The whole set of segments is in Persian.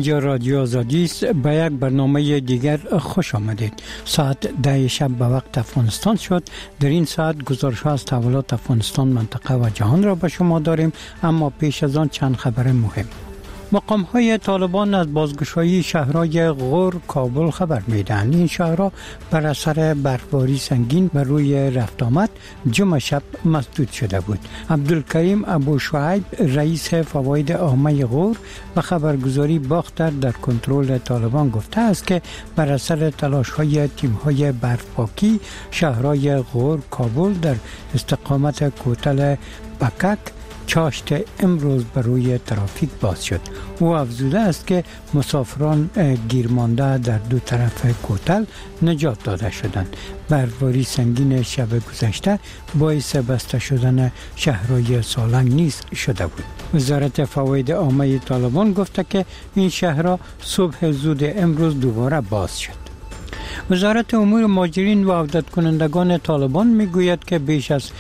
اینجا رادیو آزادی است. به یک برنامه دیگر خوش آمدید. ساعت 10 شب به وقت افغانستان شد. در این ساعت گزارش ها از تحولات افغانستان، منطقه و جهان را به شما داریم، اما پیش از آن چند خبر مهم. مقام های طالبان از بازگشایی شهرهای غور، کابل خبر میدهند. این شهرها بر اثر برفباری سنگین بر روی رفت آمد جمعه شب مسدود شده بود. عبدالکریم ابو شعیب رئیس فواید عامه غور به خبرگزاری باختر در کنترل طالبان گفته است که بر اثر تلاش های تیم های برفپاکی شهرهای غور، کابل در استقامت کوتل بکک چاشت امروز بر روی ترافیک باز شد. او افزوده است که مسافران گیرمانده در دو طرف کوتل نجات داده شدند. برفباری سنگین شب گذشته باعث بسته شدن شهرهای سالنگ نیز شده بود. وزارت فواید عامه طالبان گفته که این شهرها صبح زود امروز دوباره باز شد. وزارت امور مهاجرین و عودت کنندگان طالبان میگوید که بیش از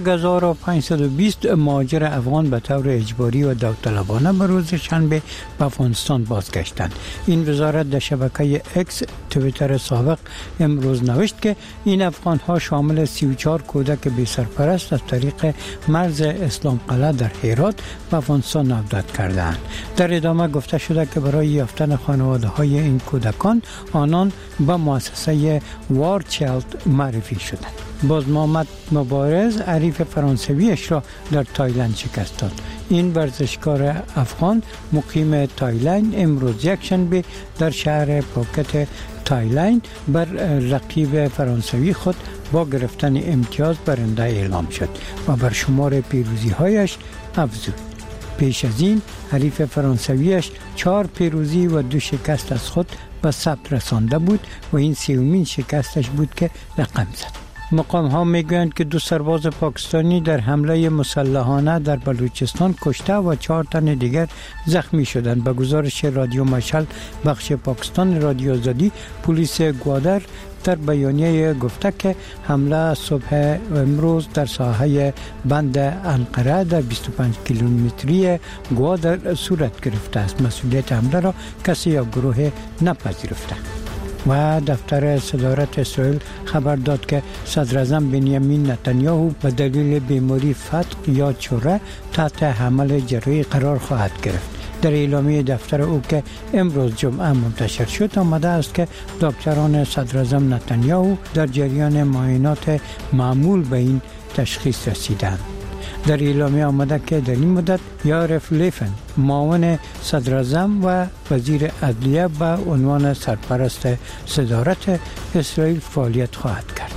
1520 مهاجر افغان به طور اجباری و داوطلبانه به روز شنبه به افغانستان بازگشتند. این وزارت در شبکه اکس توییتر سابق امروز نوشت که این افغان ها شامل 34 کودک بی سرپرست از طریق مرز اسلام قلعه در هرات به افغانستان عودت کردند. در ادامه گفته شده که برای یافتن خانواده های این کودکان آنان به مؤسسه وارچلد معرفی شدند. باز محمد مبارز حریف فرانسویش را در تایلند شکست داد. این ورزشکار افغان مقیم تایلند امروز یکشنبه در شهر پوکت تایلند بر رقیب فرانسوی خود با گرفتن امتیاز برنده اعلام شد و بر شمار پیروزی هایش افزود. پیش از این حریف فرانسویش 4 پیروزی و 2 شکست از خود به ثبت رسانده بود و این 3مین شکستش بود که رقم زد. مقام ها میگویند که 2 سرباز پاکستانی در حمله مسلحانه در بلوچستان کشته و 4 تن دیگر زخمی شدند. به گزارش رادیو مشعل بخش پاکستان رادیو آزادی، پلیس گوادر در بیانیه گفته که حمله صبح امروز در ساحه بند انقره در 25 کیلومتری گوادر صورت گرفته است. مسئولیت حمله را کسی یا گروه نپذیرفته. و دفتر صدارت اسرائیل خبر داد که صدر اعظم بنیامین نتانیاهو به دلیل بیماری فتق یا چوره تحت حمل جراحی قرار خواهد گرفت. در اعلامیه دفتر او که امروز جمعه منتشر شد آمده است که دکتران صدر اعظم نتانیاهو در جریان معاینات معمول به این تشخیص رسیدند. در اعلامیه آمده که در این مدت یارف لیفن معاون صدر اعظم و وزیر عدلیه به عنوان سرپرست صدارت اسرائیل فعالیت خواهد کرد.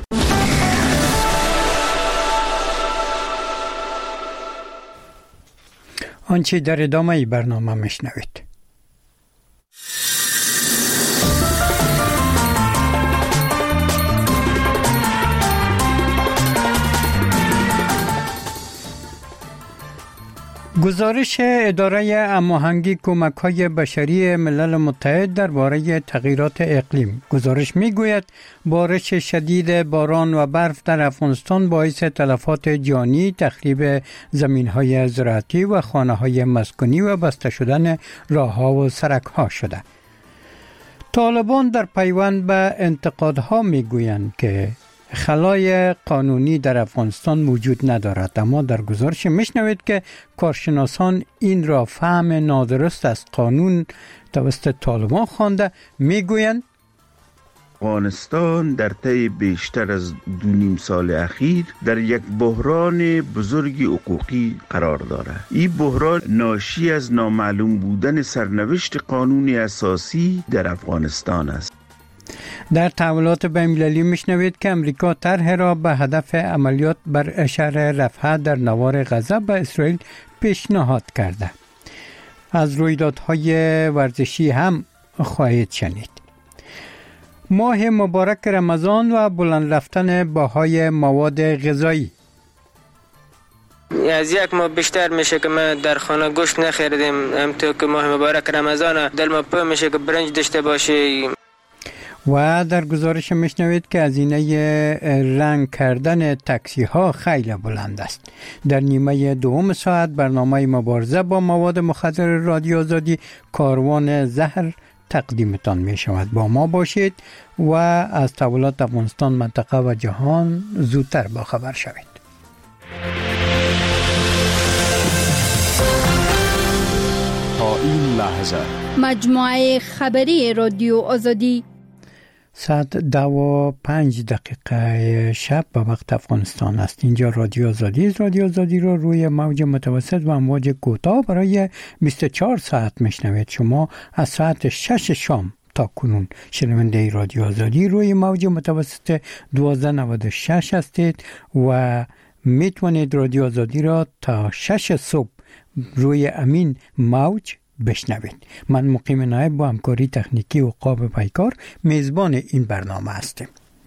آنچه در ادامه برنامه میشنوید. گزارش اداره هماهنگی کمک‌های بشری ملل متحد درباره تغییرات اقلیم. گزارش می‌گوید بارش شدید باران و برف در افغانستان باعث تلفات جانی، تخریب زمین‌های زراعتی و خانه‌های مسکونی و بسته شدن راه‌ها و سرک‌ها شده. طالبان در پیوند به انتقادها می‌گویند که خلای قانونی در افغانستان وجود ندارد، اما در گزارش میشنوید که کارشناسان این را فهم نادرست از قانون توسط طالبان خوانده. میگویند افغانستان در طی بیشتر از 2.5 سال اخیر در یک بحران بزرگ حقوقی قرار دارد. این بحران ناشی از نامعلوم بودن سرنوشت قانون اساسی در افغانستان است. در تحولات بین‌المللی میشنوید که امریکا طرح را به هدف عملیات بر شهر رفح در نوار غزه به اسرائیل پیشنهاد کرده. از رویدادهای ورزشی هم خواهید شنید. ماه مبارک رمضان و بلند رفتن بهای مواد غذایی. از یک ماه بیشتر میشه که ما در خانه گوشت نخریدیم. همونطور که ماه مبارک رمضان دل ما پر میشه که برنج داشته باشیم. و در گزارش میشنوید که هزینه رنگ کردن تاکسی ها خیلی بلند است. در نیمه دوم ساعت برنامه مبارزه با مواد مخدر رادیو آزادی کاروان زهر تقدیمتان می شود. با ما باشید و از تحولات افغانستان، منطقه و جهان زودتر باخبر شوید. تا این لحظه مجموعه خبری رادیو آزادی ساعت 2:05 شب به وقت افغانستان است. اینجا رادیو آزادی را روی موج متوسط و امواج کوتاه برای 24 ساعت میشنوید. شما از ساعت 6 شام تا کنون شنونده رادیو آزادی روی موج متوسط 1296 هستید و میتونید رادیو آزادی را تا 6 صبح روی امین موج بشنوید. من مقیم نایب با همکاری تکنیکی و عقاب پیکار میزبان این برنامه هستم.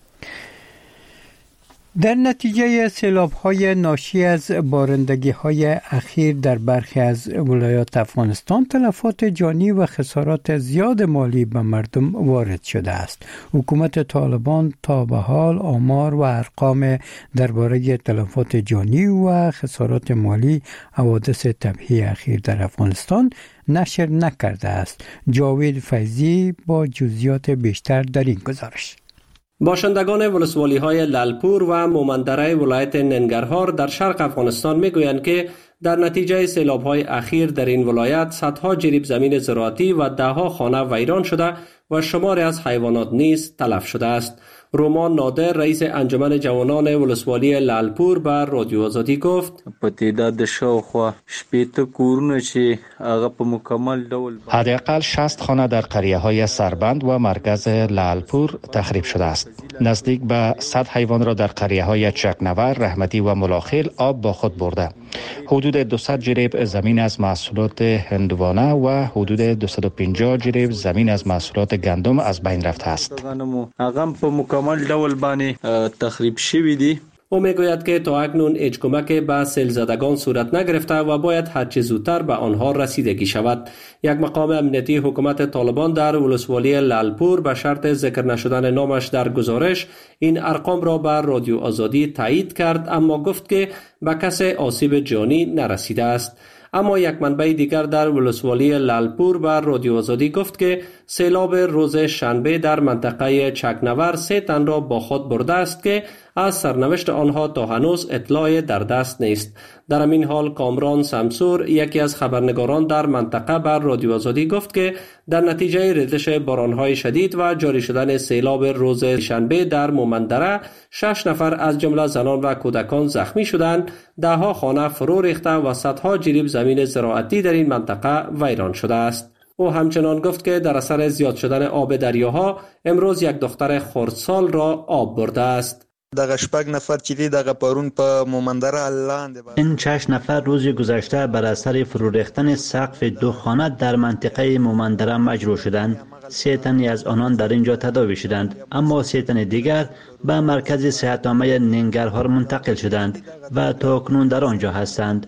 در نتیجه سیلاب‌های ناشی از بارندگی‌های اخیر در برخی از ولایات افغانستان تلفات جانی و خسارات زیاد مالی به مردم وارد شده است. حکومت طالبان تا به حال آمار و ارقام درباره تلفات جانی و خسارات مالی حوادث طبیعی اخیر در افغانستان نشر نکرده است. جاوید فیضی با جزئیات بیشتر در این گزارش. باشندگان ولسوالی‌های لالپور و مومندره ولایت ننگرهار در شرق افغانستان میگویند که در نتیجه سیلاب‌های اخیر در این ولایت صدها جریب زمین زراعتی و ده‌ها خانه ویران شده و شماری از حیوانات نیز تلف شده است. رومان نادر رئیس انجمن جوانان ولسوالی لالپور به رادیو آزادی گفت په تعداد شاوخوا 80 کورونه چې هغه په مکمل ډول حداقل 60 خانه در قریه‌های سربند و مرکز لالپور تخریب شده است. نزدیک به 100 حیوان را در قریه‌های چکنور، رحمتی و ملاخیل آب با خود برده. حدود 200 جریب زمین از محصولات هندوانه و حدود 250 جریب زمین از محصولات گندم از بین رفته است. هغه په مکمل ډول باندې تخریب شوی دی. او میگوید که تا اکنون هیچ کمک به سیلزدگان صورت نگرفته و باید هرچه زودتر به آنها رسیدگی شود. یک مقام امنیتی حکومت طالبان در ولسوالی لالپور به شرط ذکر نشدن نامش در گزارش این ارقام را به رادیو آزادی تایید کرد، اما گفت که به کسی آسیب جانی نرسیده است. اما یک منبع دیگر در ولسوالی لالپور به رادیو آزادی گفت که سیلاب روز شنبه در منطقه چکنور 3 تن را با خود برده است که از سرنوشت آنها تا هنوز اطلاع در دست نیست. در همین حال کامران سمسور یکی از خبرنگاران در منطقه بر رادیو آزادی گفت که در نتیجه ریزش بارانهای شدید و جاری شدن سیلاب روز شنبه در مومندره 6 نفر از جمله زنان و کودکان زخمی شدند، 10 خانه فرو ریخته و صدها جریب زمین زراعتی در این منطقه ویران شده است. او همچنان گفت که در اثر زیاد شدن آب دریاها امروز یک دختر خردسال را آب برده است. دغه شپږ نفر چې دی دغه پرون په مومندره لاندې این 6 نفر روز گذشته بر اثر فرو ریختن سقف 2 خانه در منطقه مومندره مجروح شدند. 3 تن از آنان در اینجا تداوی شدند، اما 3 تن دیگر به مرکز صحت‌عامه ننگرهار منتقل شدند و تا اکنون در آنجا هستند.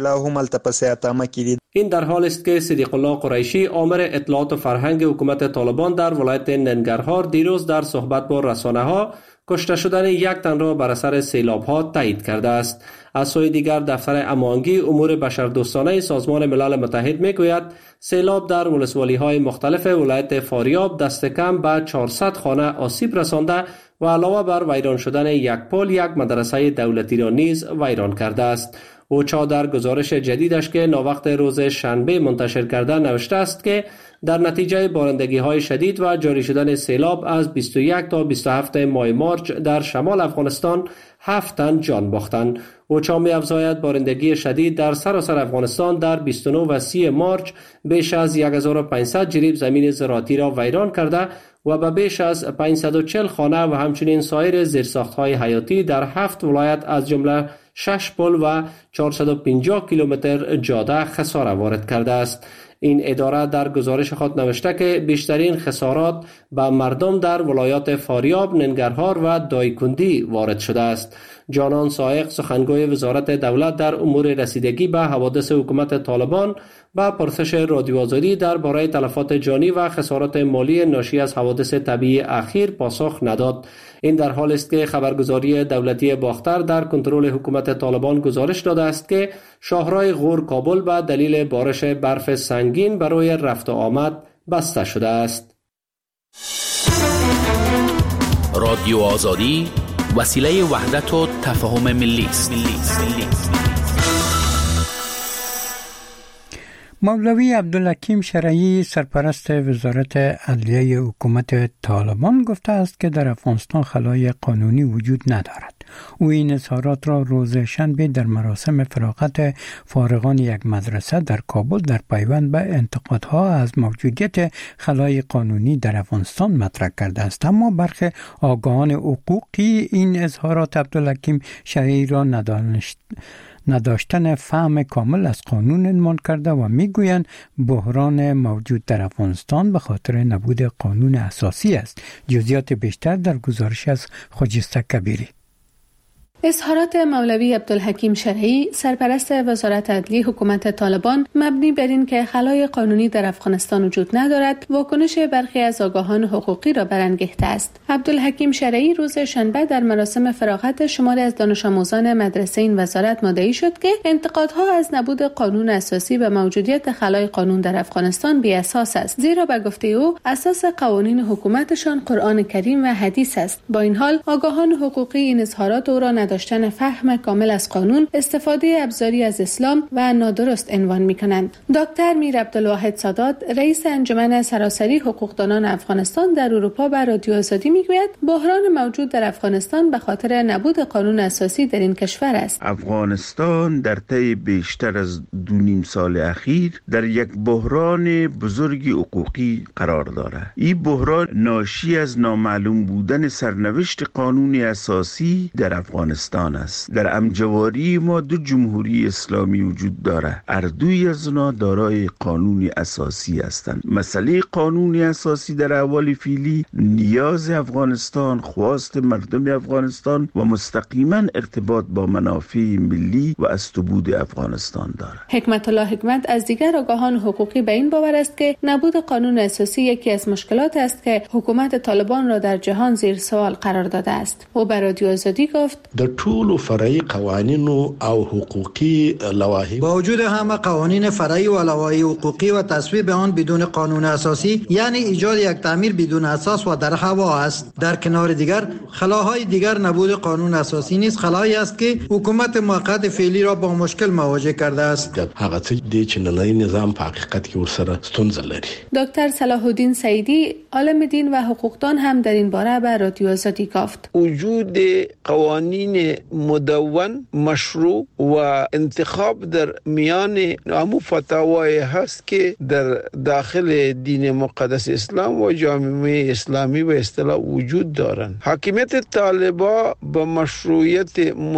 این در حال است که صدیق الله قریشی آمر اطلاعات و فرهنگ حکومت طالبان در ولایت ننگرهار دیروز در صحبت با رسانه‌ها کشته شدن 1 تن را بر اثر سیلاب‌ها تایید کرده است. از سوی دیگر دفتر امانگی امور بشردوستانه سازمان ملل متحد میگوید سیلاب در ولسوالی‌های مختلف ولایت فاریاب دست کم به 400 خانه آسیب رسانده و علاوه بر ویران شدن 1 پل، 1 مدرسه دولتی را نیز ویران کرده است. اوچا در گزارش جدیدش که ناوقت روز شنبه منتشر کرده نوشته است که در نتیجه بارندگی‌های شدید و جاری شدن سیلاب از 21 تا 27 ماه مارچ در شمال افغانستان 7 تن جان باختند. اوچا می‌افزاید بارندگی شدید در سراسر افغانستان در 29 و 30 مارچ بیش از 1500 جریب زمین زراعتی را ویران کرده و به بیش از 540 خانه و همچنین سایر زیرساخت‌های حیاتی در 7 ولایت از جمله 6 پل و 450 کیلومتر جاده خسارت وارد کرده است. این اداره در گزارش خود نوشته که بیشترین خسارات به مردم در ولایات فاریاب، ننگرهار و دایکندی وارد شده است. جانان سائق سخنگوی وزارت دولت در امور رسیدگی به حوادث حکومت طالبان با پرسش رادیو آزادی درباره تلفات جانی و خسارات مالی ناشی از حوادث طبیعی اخیر پاسخ نداد. این در حال است که خبرگزاری دولتی باختر در کنترل حکومت طالبان گزارش داده است که شاهراه غور کابل به دلیل بارش برف سنگین برای رفت و آمد بسته شده است. رادیو آزادی وسیله وحدت و تفاهم ملی است. مولوی عبدالحکیم شرعی سرپرست وزارت عدلیه حکومت طالبان گفته است که در افغانستان خلای قانونی وجود ندارد. او این اظهارات را روز شنبه در مراسم فراغت فارغان یک مدرسه در کابل در پیوند به انتقادها از موجودیت خلای قانونی در افغانستان مطرح کرده است. اما برخی آگاهان حقوقی این اظهارات عبدالحکیم شرعی را نداشتن فهم کامل از قانون عنوان کرده و میگویند بحران موجود در افغانستان به خاطر نبود قانون اساسی است. جزئیات بیشتر در گزارش از خجسته کبیری. اظهارات مولوی عبدالحکیم شرعی سرپرست وزارت عدلیه حکومت طالبان مبنی بر این که خلای قانونی در افغانستان وجود ندارد واکنش برخی از آگاهان حقوقی را برانگیخته است. عبدالحکیم شرعی روز شنبه در مراسم فراغت شماری از دانش آموزان مدرسه این وزارت مدعی شد که انتقادها از نبود قانون اساسی و موجودیت خلای قانون در افغانستان بی اساس است، زیرا به گفته او اساس قوانین حکومتشان قرآن کریم و حدیث است. با این حال آگاهان حقوقی این اظهارات او را داشتن فهم کامل از قانون، استفاده ابزاری از اسلام و نادرست عنوان می‌کنند. دکتر میر عبدالواحد سادات، رئیس انجمن سراسری حقوقدانان افغانستان در اروپا به رادیو آزادی میگوید بحران موجود در افغانستان به خاطر نبود قانون اساسی در این کشور است. افغانستان در طی بیشتر از 2.5 سال اخیر در یک بحران بزرگی حقوقی قرار دارد. این بحران ناشی از نامعلوم بودن سرنوشت قانونی اساسی در افغانستان است. در امجواری ما 2 جمهوری اسلامی وجود دارد. هر دوی از آنها دارای قانونی اساسی هستند. مسئله قانونی اساسی در احوال فعلی نیاز افغانستان، خواست مردم افغانستان و مستقیما ارتباط با منافع ملی و استبود افغانستان دارد. حکمت الله حکمت از دیگر آگاهان حقوقی به این باور است که نبود قانون اساسی یکی از مشکلات است که حکومت طالبان را در جهان زیر سوال قرار داده است. او به رادیو آزادی گفت: د ټولو فرعي قوانینو او حقوقی لوایح با وجود همه قوانین فرعی و لوایح حقوقی و تصویب آن بدون قانون اساسی یعنی ایجاد یک تعمیر بدون اساس و در هوا است. در کنار دیگر خلاهای دیگر نبود قانون اساسی نیز خلایی است که حکومت موقت فعلی را با مشکل مواجه کرده است. هغه څه دی چې نړۍ نظام په حقیقت کې ورسره ستونزه لري. دکتر صلاح الدین سعیدی، عالم دین و حقوقدان هم در این باره به رادیو آزادی گفت: وجود قوانین مدون مشروع و انتخاب در میان امو فتاوای هست که در داخل دین مقدس اسلام و جامعه اسلامی و اصطلاح وجود دارند. حاکمیت طالبان به مشروعیت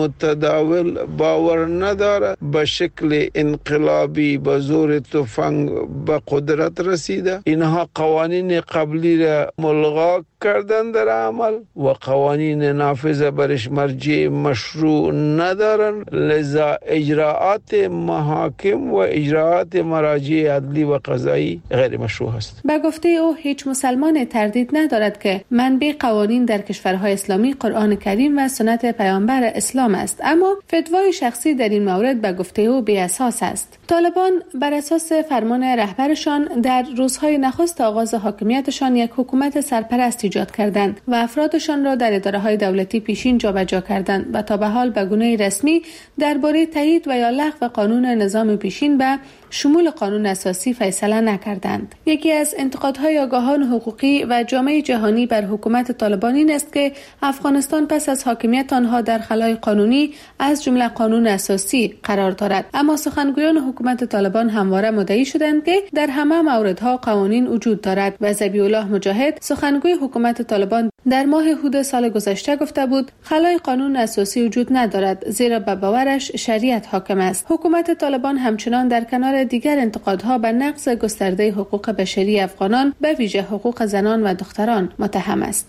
متداول باور نداره. به شکل انقلابی به زور تفنگ به قدرت رسیده. اینها قوانین قبلی را ملغا کردن در عمل و قوانین نافذه برش مرجع مشروع ندارن، لذا اجراءات محاکم و اجراءات مراجع عدلی و قضایی غیر مشروع است. به گفته او هیچ مسلمان تردید ندارد که منبع قوانین در کشورهای اسلامی قرآن کریم و سنت پیامبر اسلام است، اما فتوای شخصی در این مورد به گفته او بی اساس است. طالبان بر اساس فرمان رهبرشان در روزهای نخست آغاز حاکمیتشان یک حکومت سرپرست ایجاد کردند و افرادشان را در اداره‌های دولتی پیشین جابجا کردند و تا به حال به گونه رسمی درباره تایید و یا لغو قانون نظام پیشین به شمول قانون اساسی فیصله نکردند. یکی از انتقادهای آگاهان حقوقی و جامعه جهانی بر حکومت طالبان این است که افغانستان پس از حاکمیت آنها در خلای قانونی از جمله قانون اساسی قرار دارد، اما سخنگویان حکومت طالبان همواره مدعی شدند که در همه موردها قوانین وجود دارد و ذبیح الله مجاهد سخنگوی حکومت طالبان در ماه هود سال گذشته گفته بود خلای قانون اساسی وجود ندارد، زیرا به باورش شریعت حاکم است. حکومت طالبان همچنان در کنار دیگر انتقادها به نقض گسترده حقوق بشری افغانان به ویژه حقوق زنان و دختران متهم است.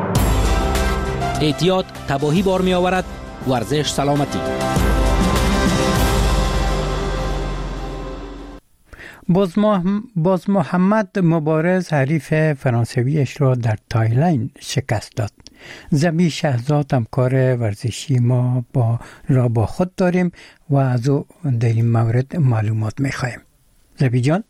احتیاط تباهی بار می آورد، ورزش سلامتی. باز محمد مبارز حریف فرانسویش را در تایلند شکست داد. زبی شهزاد همکار ورزشی ما با خود داریم و از او در این مورد معلومات می‌خوایم. زبی جان.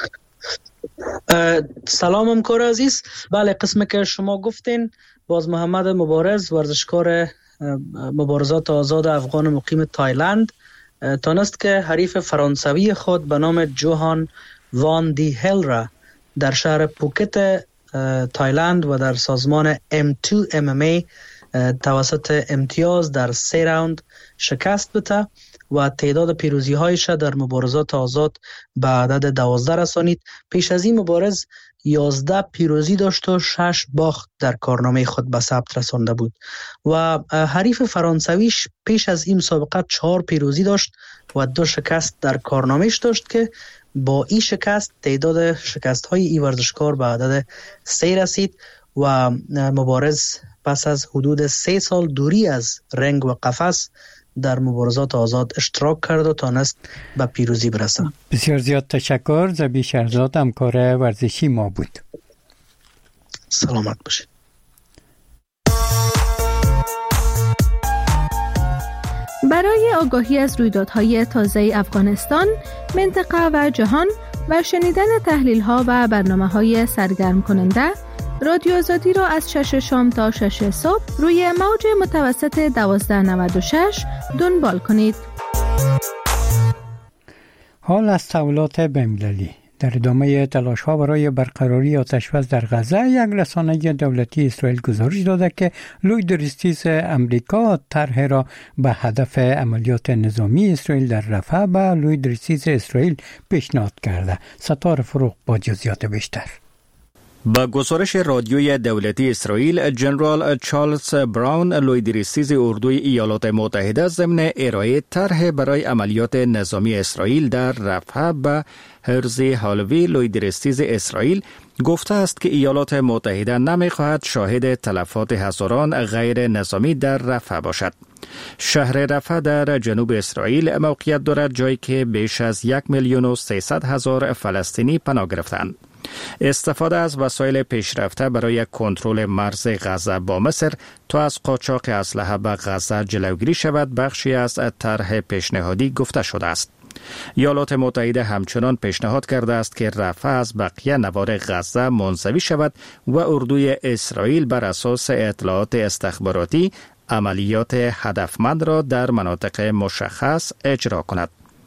سلام همکار عزیز. بله، قسمی که شما گفتین، باز محمد مبارز ورزشکار مبارزات آزاد افغان مقیم تایلند تانست که حریف فرانسوی خود به نام جوهان وان دی هل را در شهر پوکت تایلند و در سازمان M2 MMA توسط امتیاز در 3 راوند شکست بده و تعداد پیروزی هایش در مبارزات آزاد به عدد 12 رسانید. پیش از این مبارز 11 پیروزی داشت و 6 باخت در کارنامه خود به ثبت رسانده بود و حریف فرانسویش پیش از این مسابقه 4 پیروزی داشت و 2 شکست در کارنامهش داشت که با این شکست تعداد شکست های این ورزشکار به عدد 3 رسید و مبارز پس از حدود 3 سال دوری از رنگ و قفس در مبارزات آزاد اشتراک کرد و تانست به پیروزی برسه. بسیار زیاد تشکر. زبی شهزاد همکار ورزشی ما بود. سلامت باشید. برای آگاهی از رویدادهای تازه افغانستان، منطقه و جهان و شنیدن تحلیل‌ها و برنامه‌های سرگرم کننده، رادیو آزادی را از 6 شام تا 6 صبح روی موج متوسط 1296 دنبال کنید. حال از تحولات بین‌المللی. در ادامه تلاش‌ها برای برقراری آتش‌بس در غزه، یک رسانه دولتی اسرائیل گزارش داده که لویدریستیز امریکا طرح را به هدف عملیات نظامی اسرائیل در رفح و لویدریستیز اسرائیل پیشنهاد کرده. ستار فروغ با جزئیات بیشتر. با گزارش رادیوی دولتی اسرائیل، جنرال چارلز براون، لویدریستیز اردوی ایالات متحده ضمن ارائه طرح برای عملیات نظامی اسرائیل در رفح به هرزی هالوی لویدریستیز اسرائیل گفته است که ایالات متحده نمی‌خواهد شاهد تلفات هزاران غیر نظامی در رفح باشد. شهر رفح در جنوب اسرائیل موقعیت دارد، جایی که بیش از 1,300,000 فلسطینی پناه گرفتند. استفاده از وسایل پیشرفته برای کنترل مرز غزه با مصر تا از قاچاق اسلحه به غزه جلوگیری شود بخشی از طرح پیشنهادی گفته شده است. ایالات متحده همچنان پیشنهاد کرده است که رفح از بقیه نوار غزه منزوی شود و اردوی اسرائیل بر اساس اطلاعات استخباراتی عملیات هدفمند را در مناطق مشخص اجرا کند.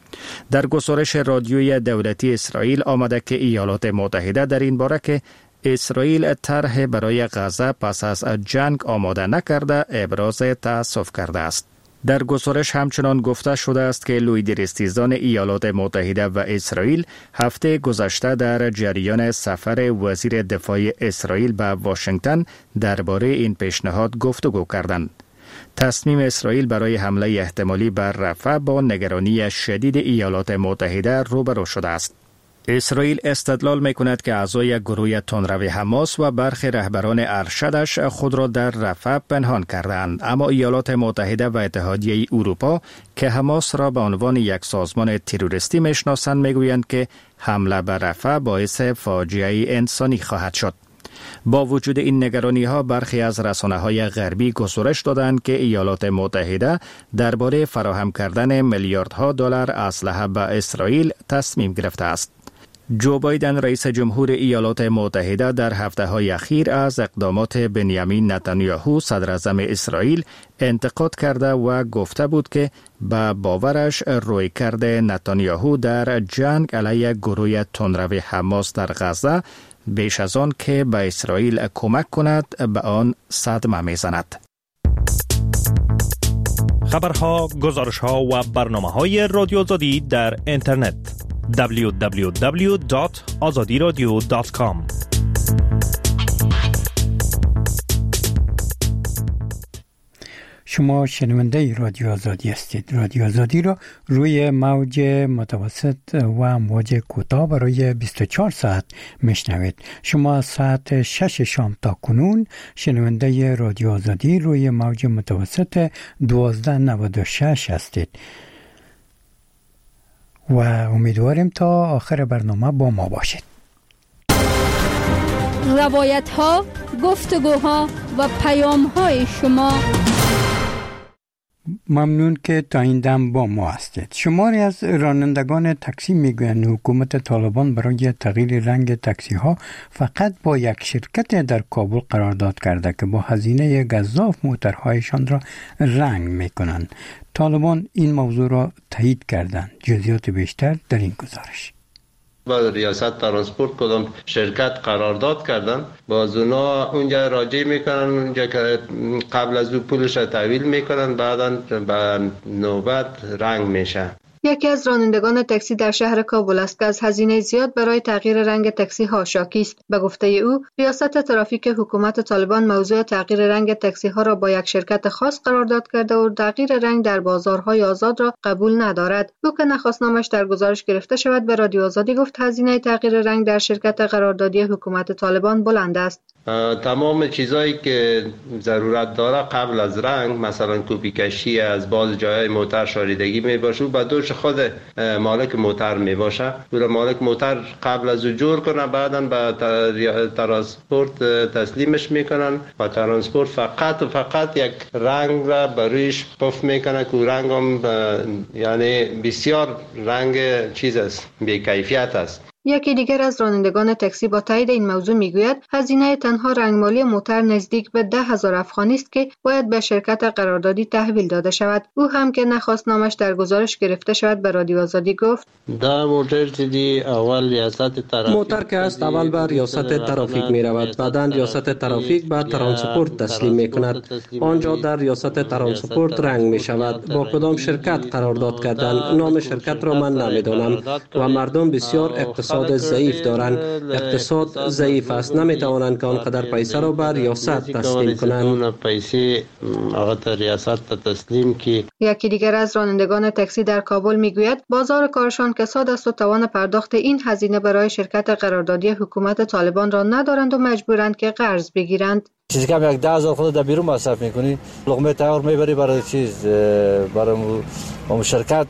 در گزارش رادیویی دولتی اسرائیل آمده که ایالات متحده در این باره که اسرائیل طرح برای غزه پس از جنگ آماده نکرده ابراز تأسف کرده است. در گزارش همچنان گفته شده است که لویدریستیزان ایالات متحده و اسرائیل هفته گذشته در جریان سفر وزیر دفاع اسرائیل به واشنگتن درباره این پیشنهاد گفتگو کردند. تصمیم اسرائیل برای حمله احتمالی بر رفح با نگرانی شدید ایالات متحده روبرو شده است. اسرائیل استدلال می‌کند که اعضای گروه تندرو حماس و برخی رهبران ارشدش خود را در رفح پنهان کردند، اما ایالات متحده و اتحادیه اروپا که حماس را به عنوان یک سازمان تروریستی میشناسند میگویند که حمله بر رفح باعث فاجعه انسانی خواهد شد. با وجود این نگرانی‌ها، برخی از رسانه‌های غربی گزارش دادند که ایالات متحده درباره فراهم کردن میلیاردها دلار اسلحه به اسرائیل تصمیم گرفته است. جو بایدن رئیس جمهور ایالات متحده در هفته‌های اخیر از اقدامات بنیامین نتانیاهو صدر اعظم اسرائیل انتقاد کرده و گفته بود که به باورش رویکرد نتانیاهو در جنگ علیه گروه تندرو حماس در غزه بیش از آن که به اسرائیل کمک کند به آن صدمه میزند. خبرها، گزارشها و برنامه‌های رادیو آزادی در اینترنت www.azadiradio.com. شما شنونده رادیو آزادی هستید. رادیو آزادی را روی موج متوسط و امواج کوتاه برای 24 ساعت میشنوید. شما از ساعت 6 شام تا کنون شنونده رادیو آزادی روی موج متوسط 1296 هستید. و امیدواریم تا آخر برنامه با ما باشید. روایت ها، گفتگوها و پیام های شما. ممنون که تا این دم با ما هستید. شماری از رانندگان تاکسی میگویند حکومت طالبان برای تغییر رنگ تاکسی ها فقط با یک شرکت در کابل قرارداد کرده که با هزینه گزاف موترهایشان را رنگ میکنند. طالبان این موضوع را تایید کردند. جزئیات بیشتر در این گزارش. با ریاست ترانسپورت کدام شرکت قرارداد کردن، باز اونا اونجا راجع میکنن، اونجا که قبل از او پولش را تحویل میکنن، بعدا به نوبت رنگ میشه. یکی از رانندگان تاکسی در شهر کابل است که از هزینه زیاد برای تغییر رنگ تاکسی ها شاکی است. به گفته او، ریاست ترافیک حکومت طالبان موضوع تغییر رنگ تاکسی ها را با یک شرکت خاص قرارداد کرده و تغییر رنگ در بازارهای آزاد را قبول ندارد. او که نخواستنامش در گزارش گرفته شود به رادیو آزادی گفت هزینه تغییر رنگ در شرکت قراردادی حکومت طالبان بلند است. تمام چیزایی که ضرورت داره قبل از رنگ، مثلا کوبی کشی از باز جای موتر شاریدگی می باشه، با دوش خود مالک موتر می باشه. مالک موتر قبل از جور کنه، بعدا به ترانسپورت تسلیمش میکنن و ترانسپورت فقط یک رنگ را برویش پف میکنه که رنگ هم یعنی بسیار رنگ چیز است، بی کیفیت است. یکی دیگر از رانندگان تاکسی با تایید این موضوع میگوید هزینه تنها رنگمالی موتر نزدیک به 10,000 افغانی است که باید به شرکت قراردادی تحویل داده شود. او هم که نخواست نامش در گزارش گرفته شود به رادیو آزادی گفت دا موتر دی اول ریاست ترافیک موتر که است اول به ریاست ترافیک می رود، بعدا ریاست ترافیک به ترانسپورت تسلیم می کند. آنجا در ریاست ترانسپورت رنگ می شود. با کدام شرکت قرارداد کردن نام شرکت را من نمیدانم و مردم بسیار اقتصاد ضعیف دارند. اقتصاد ضعیف است، نمیتوانند که آنقدر پیسه را به ریاست تسلیم کنند. یکی دیگر از رانندگان تاکسی در کابل میگوید بازار کارشان کساد است و توان پرداخت این هزینه برای شرکت قراردادی حکومت طالبان را ندارند و مجبورند که قرض بگیرند. چیزی کم یک 10,000 خود در بیرون مصرف میکنی، لقمه تیار میبری برای چیز، برای شرکت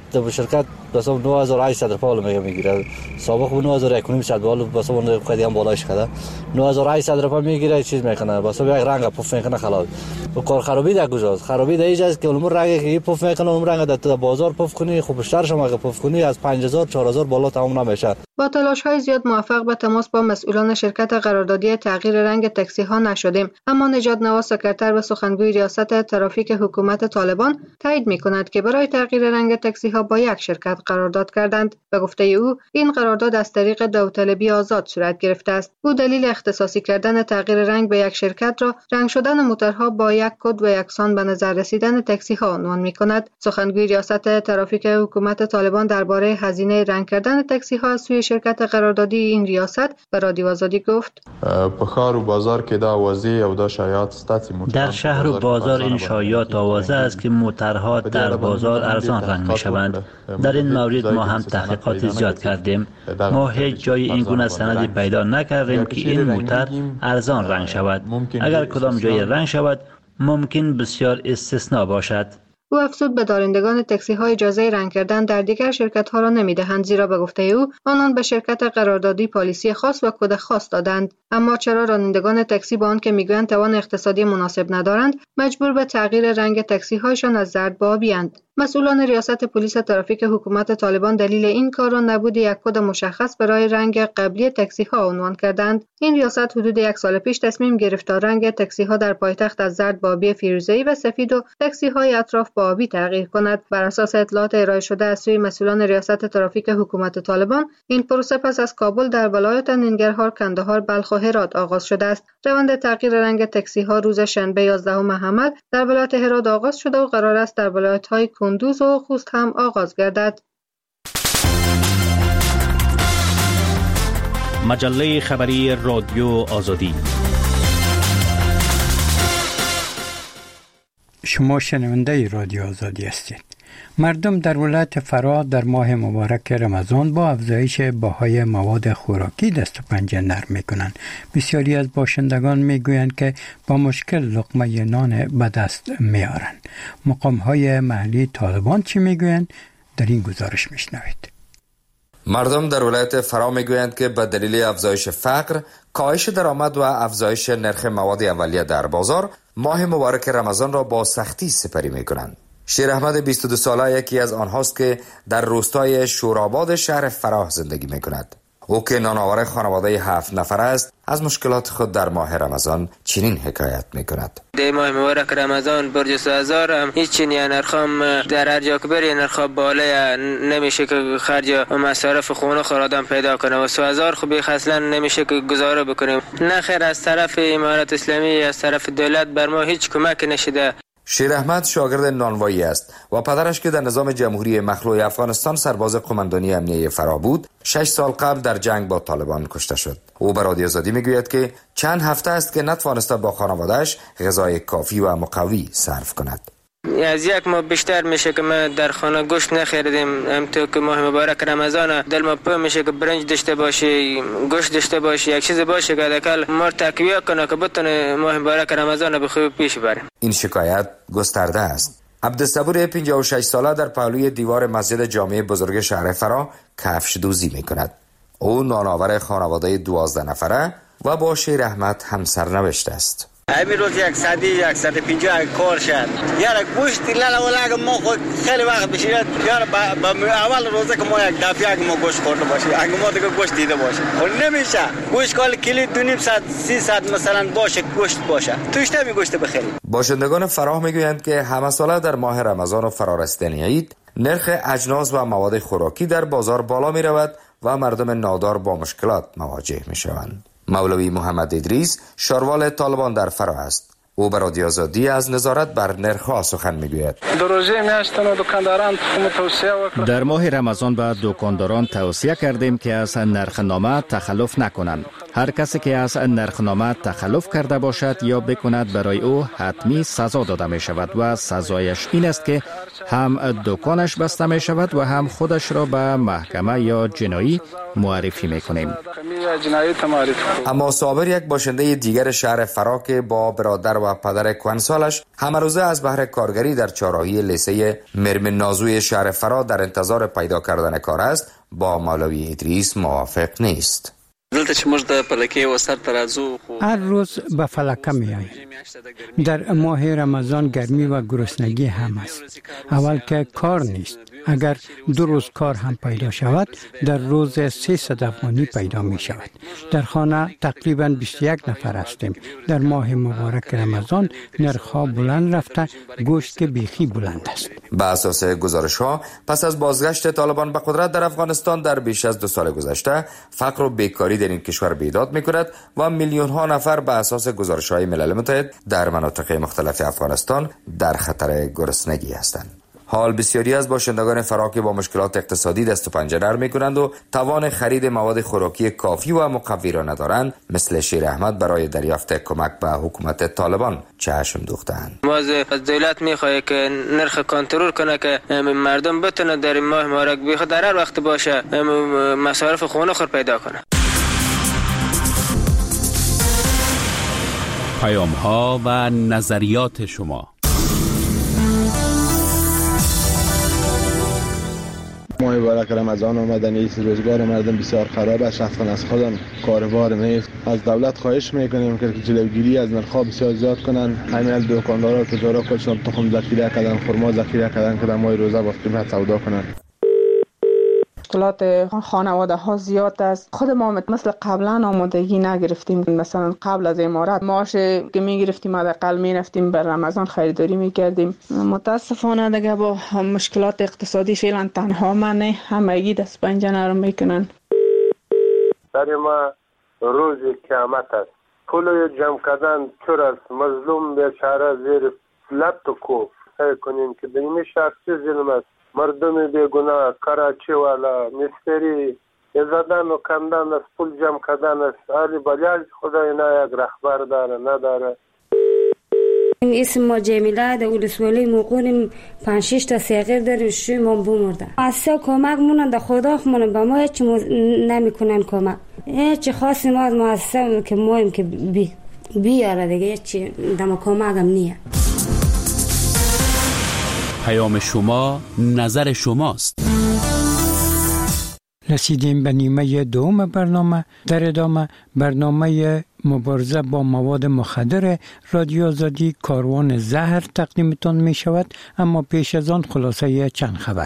مثلا 9,800 روپیه میگیره. سابق 9,100 بالو مثلا اون قدیم بالاش کرده 9,800 روپیه میگیره، چیز میکنه مثلا یک رنگ پف میکنه خلاص. و کار خرابی در کجاست؟ خرابی در اینجاست که اون رنگی که پف میکنه اون رنگ در بازار پف کنی، خوب بیشتر شما اگه پف کنی از 5,000 4,000 بالا تمام نمیشه. با تلاش‌های زیاد موفق به تماس با مسئولان شرکت قراردادی تغییر رنگ تاکسی ها نشدیم، اما نژاد نواز سکرتر و سخنگوی ریاست ترافیک حکومت طالبان تایید می‌کند که برای تغییر رنگ تاکسی ها با یک شرکت قرارداد کردند. به گفته او این قرارداد از طریق داوطلبی آزاد صورت گرفته است. او دلیل اختصاصی کردن تغییر رنگ به یک شرکت را رنگ شدن موترها با یک کد و یکسان به نظر رسیدن تاکسی ها عنوان می‌کند. سخنگوی ریاست ترافیک حکومت طالبان درباره هزینه رنگ کردن تاکسی ها سوی شرکت قراردادی این ریاست به رادیو آزادی گفت په ښار و بازار کې دا اوازې او دا شایعات ستاسو در شهر و بازار این شایعات آوازه است که موترها در بازار ارزان رنگ می‌شوند. در این مورد ما هم تحقیقات زیاد کردیم. ما هیچ جای این گونه سندی پیدا نکردیم که این موتر ارزان رنگ شود. اگر کدام جای رنگ شود ممکن بسیار استثنا باشد. او افزود به دارندگان تاکسی ها اجازه رنگ کردن در دیگر شرکت ها را نمیدهند، زیرا به گفته او آنان به شرکت قراردادی پالیسی خاص و کد خاص دادند. اما چرا رانندگان تاکسی با آنکه میگویند توان اقتصادی مناسب ندارند مجبور به تغییر رنگ تاکسی هایشان از زرد به آبی‌اند؟ مسئولان ریاست پلیس ترافیک حکومت طالبان دلیل این کار را نبود یک کد مشخص برای رنگ قبلی تاکسی ها عنوان کردند. این ریاست حدود یک سال پیش تصمیم گرفت تا رنگ تاکسی ها در پایتخت از زرد به آبی فیروزه‌ای و سفید و تاکسی های اطراف به آبی تغییر کند. بر اساس اطلاعات ارائه شده از سوی مسئولان ریاست ترافیک حکومت طالبان این پروسه پس از کابل در ولایت ننگرهار، کندهار، بلخ و هرات آغاز شده است. روند تغییر رنگ تاکسی ها روز شنبه 11 حمل در ولایت هرات آغاز شده و قرار است در ولایت های کندوز و خوست هم آغاز گردد. مجله خبری رادیو آزادی. شما شنونده رادیو آزادی هستید. مردم در ولایت فراه در ماه مبارک رمضان با افزایش بهای مواد خوراکی دست و پنجه نرم میکنند. بسیاری از باشندگان میگویند که با مشکل لقمه نان به دست میارند. مقام های محلی طالبان چی میگویند؟ در این گزارش میشنوید. مردم در ولایت فرا میگویند که به دلیل افزایش فقر، کاهش درآمد و افزایش نرخ مواد اولیه در بازار، ماه مبارک رمضان را با سختی سپری میکنند. شیر احمد 22 ساله یکی از آنهاست که در روستای شوراباد شهر فراه زندگی میکند. او که نانآور خانواده 7 نفر است، از مشکلات خود در ماه رمضان چنین حکایت میکند. در ماه مبارک رمضان برج سازار هم هیچ نرخام در هر جا که بری نرخ بالا نمیشه که خرج و مصارف خونه خود آدم پیدا کنه و سازار خوبی اصلا نمیشه که گزاره بکنیم. نه خیر از طرف امارات اسلامی از طرف دولت بر ما هیچ کمک نشده. شیر احمد شاگرد نانوایی است و پدرش که در نظام جمهوری مخلوع افغانستان سرباز قماندانی امنیه فرا بود 6 سال قبل در جنگ با طالبان کشته شد. او به رادیو آزادی میگوید که چند هفته است که نتوانسته با خانواده‌اش غذای کافی و مقوی صرف کند. از یک ماه بیشتر میشه که ما در خانه گوشت نخریدیم. همونطور که ماه مبارک رمضان دل ما پر میشه که برنج داشته باشی، گوشت داشته باشی، یک چیز باشه که حداقل ما تقویت کنه که بتونه ماه مبارک رمضان به خوبی پیش بریم. این شکایت گسترده است. عبدالصبور 56 ساله در پهلوی دیوار مسجد جامع بزرگ شهر فرا کفش دوزی میکند. او نانآور خانواده 12 نفره و با شیر احمد همسرنوشت است. همین روز 150 کار شد. یارا گوشت لالا ما خود خیلی وقت بشه. یارا اول روزه که ما یک دفعه ما گوشت خورده باشیم. اگه ما دیگه گوشت دیده باشیم. ولی نمیشه. گوشت کال کیلو 2.5 ساعت 3 ساعت مثلا باشه گوشت باشه. توش نمی گوشت بخرید. باشندگان فراه میگویند که همه ساله در ماه رمضان و فرارسیدن عید نرخ اجناس و مواد خوراکی در بازار بالا می رود و مردم نادار با مشکلات مواجه می شوند. مولوی محمد ادریس شاروال طالبان در فرا است. او به رادیو آزادی از نظارت بر نرخ‌ها سخن میگوید. در ماه رمضان به دکانداران توصیه کردیم که از نرخنامه تخلف نکنند. هر کسی که از نرخنامه تخلف کرده باشد یا بکند برای او حتمی سزا داده می شود و سزایش این است که هم دکانش بسته می شود و هم خودش را به محکمه یا جنایی معرفی می کنیم. اما صابر یک باشنده دیگر شهر فرا که با برادر و پدر کهنسالش همه روزه از بهر کارگری در چهارراهی لیسه مرم نازوی شهر فرا در انتظار پیدا کردن کار است، با مولوی ادریس موافق نیست. هر روز به فلکه می آییم. در ماه رمضان گرمی و گرسنگی هم است. اول که کار نیست. اگر 2 روز کار هم پیدا شود، در روز 300 افغانی پیدا می شود. در خانه تقریبا 21 نفر هستیم. در ماه مبارک رمضان نرخ‌ها بلند رفته، گوشت که بیخی بلند است. به اساس گزارش‌ها پس از بازگشت طالبان به قدرت در افغانستان در بیش از 2 سال گذشته، فقر و بیکاری در این کشور بیداد می‌کند و میلیون‌ها نفر به اساس گزارش‌های ملل متحد در مناطق مختلف افغانستان در خطر گرسنگی هستند. حال بسیاری از باشندگان فرا که با مشکلات اقتصادی دست و پنجه نرم می‌کنند و توان خرید مواد خوراکی کافی و مقوی را ندارند، مثل شیر احمد برای دریافت کمک به حکومت طالبان چشم دوختند. ما از دولت می‌خواهیم که نرخ کنترل کنه که مردم بتونه در این ماه مبارک بی خود در هر وقت باشه مصارف خونه خود پیدا کنه. پیام‌ها و نظریات شما. ماه مبارک رمضان آمدن است. روزگار مردم بسیار خراب است. شخصا از خودم کاروبار نیست. از دولت خواهش میکنیم که جلوگیری از نرخ‌ها بسیار زیاد کنن. همین دکاندارا و تجارا خودشون تخم ذخیره کردن، خرما ذخیره کردن که در ماه روزه با قیمت سودا کنن. مشکلات خانواده ها زیاد است. خود ما مثل قبلا آمادگی نگرفتیم. مثلا قبل از امارات معاش که میگرفتیم حداقل میرفتیم بر رمضان خریداری میکردیم. متاسفانه دیگه با مشکلات اقتصادی فعلا تنها من نه، همگی دست پنجه نرم میکنن. در ما روز قیامت است. پول جمع کردن چور است. مظلوم بیچاره زیر لط و کوف کنیم که به این شهر چه ظلم است. مردم بیگناه، کراچی والا، مستری زدن و کندن است، پول جمع کردن است. علی بلیاج خدای نه یک رهبر داره نداره. این اسم ما جمیله در ولسوالی موقعیم 5-6 تا صغیر داریم، شوی ما بمرده. اصلا کمک مونن در خدا خمونن به ما هیچ نمیکنن کمک. هیچ خاصی ما از مؤسسه که مایم که بیاره دیگه هیچ دم کمک هم نیه. پیام شما نظر شماست. رسیدیم به نیمه دوم برنامه. در ادامه برنامه مبارزه با مواد مخدر رادیو آزادی کاروان زهر تقدیمتان می شود، اما پیش از آن خلاصه چند خبر.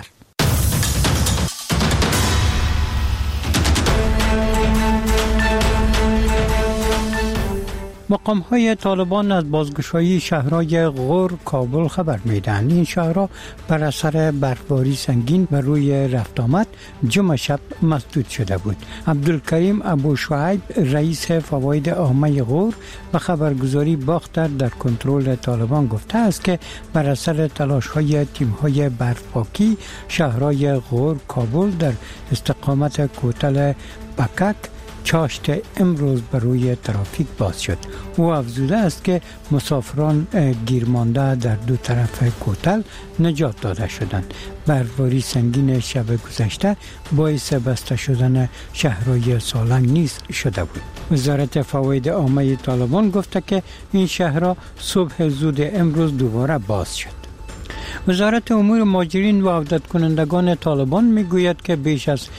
مقام‌های طالبان از بازگشایی شهرهای غور، کابل خبر می‌دهند. این شهرها بر اثر برفباری سنگین و روی رفت آمد جمعه شب مسدود شده بود. عبدالکریم ابو شعیب رئیس فواید عامه غور به خبرگزاری باختر در کنترل طالبان گفته است که بر اثر تلاش‌های تیم‌های برفپاکی شهرهای غور، کابل در استقامت کوتل بکک چاشت امروز بر روی ترافیک باز شد. او افزوده است که مسافران گیرمانده در دو طرف کوتل نجات داده شدند. برفباری سنگین شب گذشته باعث بسته شدن شهرهای سالنگ نیز شده بود. وزارت فواید عامه طالبان گفته که این شهرها صبح زود امروز دوباره باز شد. وزارت امور مهاجرین و عودت کنندگان طالبان میگوید که بیش از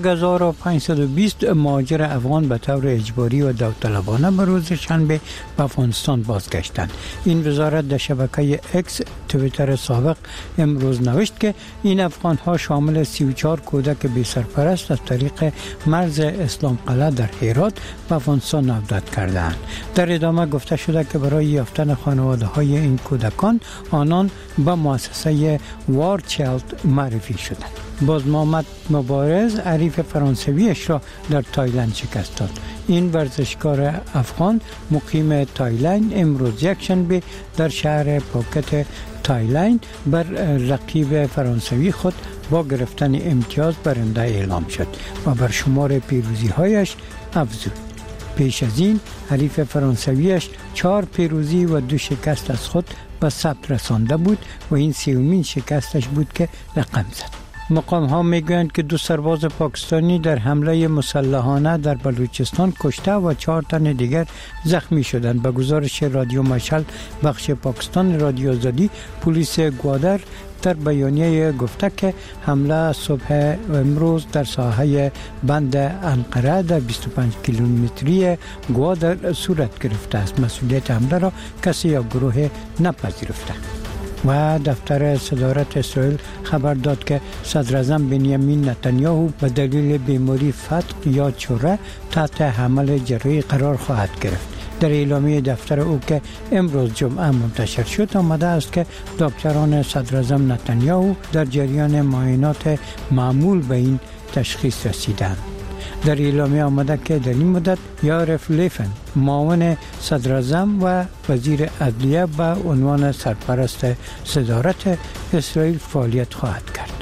1520 مهاجر افغان به طور اجباری و داوطلبانه به روز شنبه به افغانستان بازگشتند. این وزارت در شبکه اکس توییتر سابق امروز نوشت که این افغان ها شامل 34 کودک بی سرپرست از طریق مرز اسلام قلعه در هرات به افغانستان عودت کردند. در ادامه گفته شده که برای یافتن خانواده های این کودکان آنان به مؤسسه وارچلد معرفی شدند. باز محمد مبارز حریف فرانسویش را در تایلند شکست داد. این ورزشکار افغان مقیم تایلند امروز یکشنبه در شهر پاکت تایلند بر رقیب فرانسوی خود با گرفتن امتیاز برنده اعلام شد و بر شمار پیروزی‌هایش افزود. پیش از این حریف فرانسویش 4 پیروزی و 2 شکست از خود به ثبت رسانده بود و این 3مین شکستش بود که رقم زد. مقام ها میگویند که 2 سرباز پاکستانی در حمله مسلحانه در بلوچستان کشته و 4 تن دیگر زخمی شدند. به گزارش رادیو مشعل بخش پاکستان رادیو آزادی، پلیس گوادر در بیانیه گفته که حمله صبح امروز در ساحه بند انقره در 25 کیلومتری گوادر صورت گرفته است. مسئولیت حمله را کسی یا گروه نپذیرفته. و دفتر صدارت اسرائیل خبر داد که صدر اعظم بنیامین نتانیاهو به دلیل بیماری فتق یا چوره تحت حمل جراحی قرار خواهد گرفت. در اعلامیه دفتر او که امروز جمعه منتشر شد آمده است که دکتران صدر اعظم نتانیاهو در جریان معاینات معمول به این تشخیص رسیدند. در اعلامیه آمده که در این مدت یارف لیفن معاون صدر اعظم و وزیر عدلیه به عنوان سرپرست صدارت اسرائیل فعالیت خواهد کرد.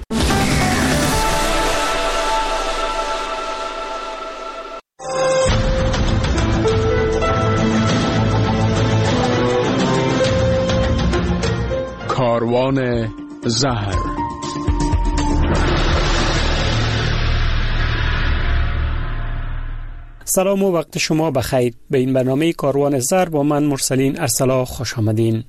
کاروان زهر. سلام و وقت شما بخیر. به این برنامه کاروان زهر با من مرسلین ارسلا خوش آمدین.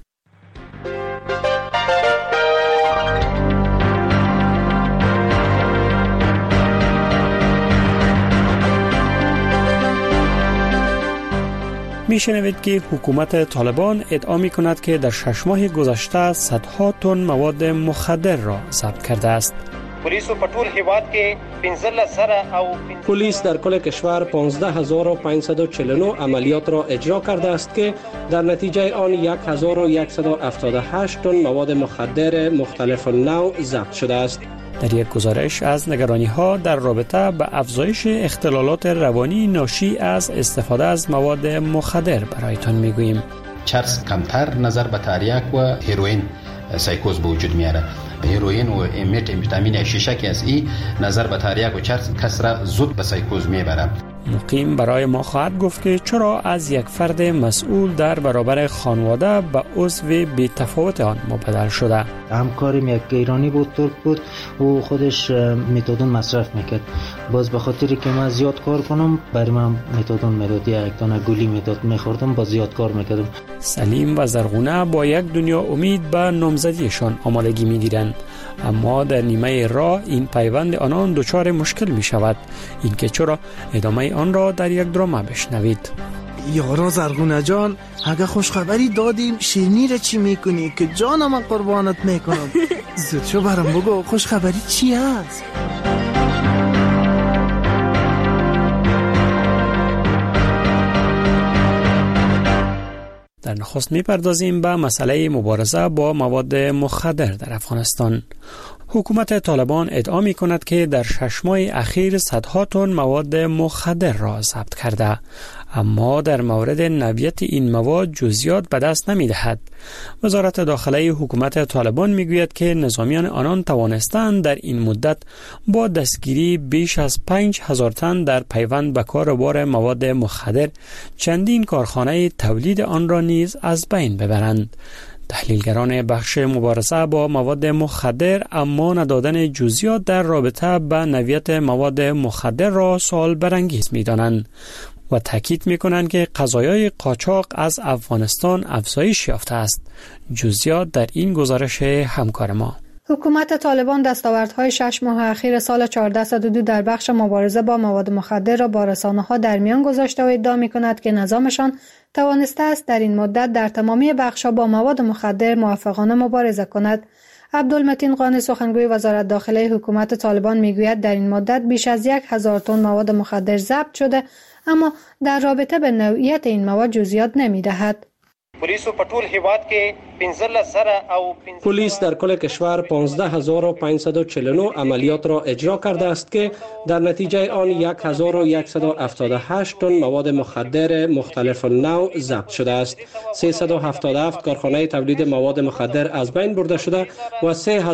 میشنوید که حکومت طالبان ادعا می کند که در 6 ماه گذشته صدها تن مواد مخدر را ضبط کرده است. پلیس در کل کشور 15549 عملیات را اجرا کرده است که در نتیجه آن 1178 تن مواد مخدر مختلف نوع ضبط شده است. در یک گزارش از نگرانی‌ها در رابطه با افزایش اختلالات روانی ناشی از استفاده از مواد مخدر برایتان میگوییم. چرس کمتر نظر به تریاک و هیروئین سایکوز به وجود میاره. هیروئین و امفetamin شیشک از این نظر به تریاک و چرس کس را زود به سایکوز میبره. مقیم برای ما خواهد گفت که چرا از یک فرد مسئول در برابر خانواده به عضو بی‌تفاوت آن مبدل شده. همکارم یک ایرانی بود، ترک بود، او خودش متادون مصرف میکرد. باز به خاطری که من زیاد کار کنم برای من متادون میداد، یک دانه گولی میداد، میخوردم، با زیاد کار میکردم. سلیم و زرغونه با یک دنیا امید به نامزدیشان آمادگی میگیرند، اما در نیمه راه این پیوند آنان دچار مشکل می شود. این که چرا؟ ادامه آن را در یک درامه بشنوید. یارا زرغونه جان، اگه خوشخبری دادیم شیرینی را چی میکنی که جانم قربانت میکنم؟ زود شو برام بگو خوشخبری چی هست؟ در نخست میپردازیم به مسئله مبارزه با مواد مخدر در افغانستان. حکومت طالبان ادعا می کند که در 6 ماه اخیر صدها تن مواد مخدر را ضبط کرده، اما در مورد نوعیت این مواد جزئیات به دست نمی دهد. وزارت داخله حکومت طالبان می گوید که نظامیان آنان توانستند در این مدت با دستگیری بیش از 5000 تن در پیوند به کاروبار مواد مخدر چندین کارخانه تولید آن را نیز از بین ببرند. تحلیلگران بخش مبارزه با مواد مخدر اما ندادن جزئیات در رابطه به نوعیت مواد مخدر را سوال برانگیز می‌دانند و تاکید می‌کنند که قضایای قاچاق از افغانستان افزایش یافته است. جزئیات در این گزارش همکار ما. حکومت طالبان دستاوردهای 6 ماه اخیر سال 1402 در بخش مبارزه با مواد مخدر را با رسانه‌ها در میان گذاشته و ادعا می‌کند که نظامشان توانسته است در این مدت در تمامی بخش‌ها با مواد مخدر موفقانه مبارزه کند. عبدالمتین قانی سخنگوی وزارت داخله حکومت طالبان میگوید در این مدت بیش از 1000 تن مواد مخدر ضبط شده، اما در رابطه به نوعیت این مواد جزئیات نمی‌دهد. پلیس در کل کشور 15549 عملیات را اجرا کرده است که در نتیجه آن 1178 تن مواد مخدر مختلف النوع ضبط شده است. 377 کارخانه تولید مواد مخدر از بین برده شده و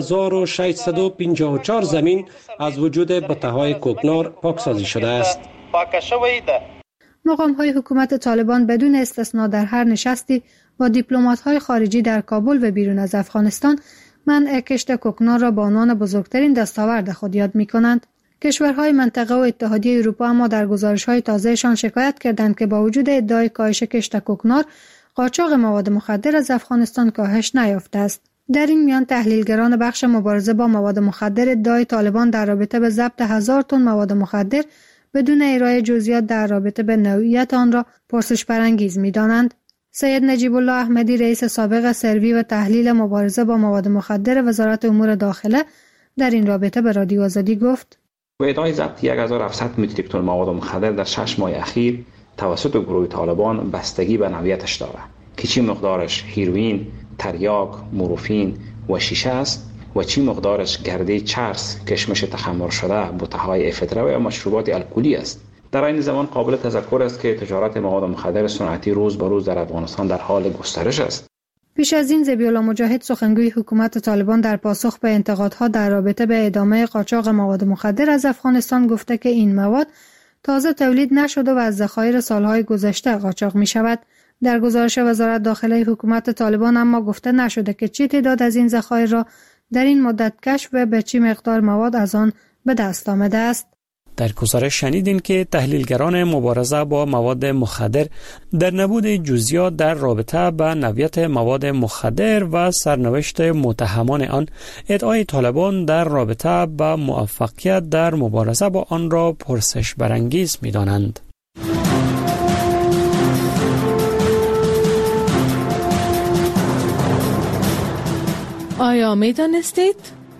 3654 زمین از وجود بته‌های کوکنار پاکسازی شده است. مقام‌های حکومت طالبان بدون استثنا در هر نشستی با دیپلمات‌های خارجی در کابل و بیرون از افغانستان منع کشت کوکنار را به عنوان بزرگترین دستاورد خود یاد می‌کنند. کشورهای منطقه و اتحادیه اروپا اما در گزارش‌های تازه‌شان شکایت کردند که با وجود ادعای کاهش کشت کوکنار، قاچاق مواد مخدر از افغانستان کاهش نیافته است. در این میان تحلیلگران بخش مبارزه با مواد مخدر ادعای طالبان در رابطه به ضبط 1000 تن مواد مخدر بدون ارائه جزئیات در رابطه به نوعیت آن را پرسش برانگیز می‌دانند. سید نجیب الله احمدی رئیس سابق سروی و تحلیل مبارزه با مواد مخدر وزارت امور داخله در این رابطه به رادیو آزادی گفت: با ادعای ضبط 1700 متریک تن مواد مخدر در 6 ماه اخیر توسط گروه طالبان بستگی به نوعیتش دارد که چی مقدارش هیروئین، تریاک، مورفین و شیشه است و چی مقدارش گرده چرس، کشمش تخمر شده، بوته‌های افیدرا و مشروبات الکلی است. در این زمان قابل تذکر است که تجارت مواد مخدر صنعتی روز به روز در افغانستان در حال گسترش است. پیش از این ذبیح‌الله مجاهد سخنگوی حکومت طالبان در پاسخ به انتقادها در رابطه به ادامه قاچاق مواد مخدر از افغانستان گفته که این مواد تازه تولید نشده و از ذخایر سالهای گذشته قاچاق می شود. در گزارش وزارت داخله حکومت طالبان اما گفته نشده که چه تعداد از این ذخایر را در این مدت کشف و به چه مقدار مواد از آن به دست آمده است. در گزارش شنیدین که تحلیلگران مبارزه با مواد مخدر در نبود جزئیات در رابطه با نوعیت مواد مخدر و سرنوشت متهمان آن، ادعای طالبان در رابطه با موفقیت در مبارزه با آن را پرسش برانگیز می‌دانند. آیا می‌دانستید؟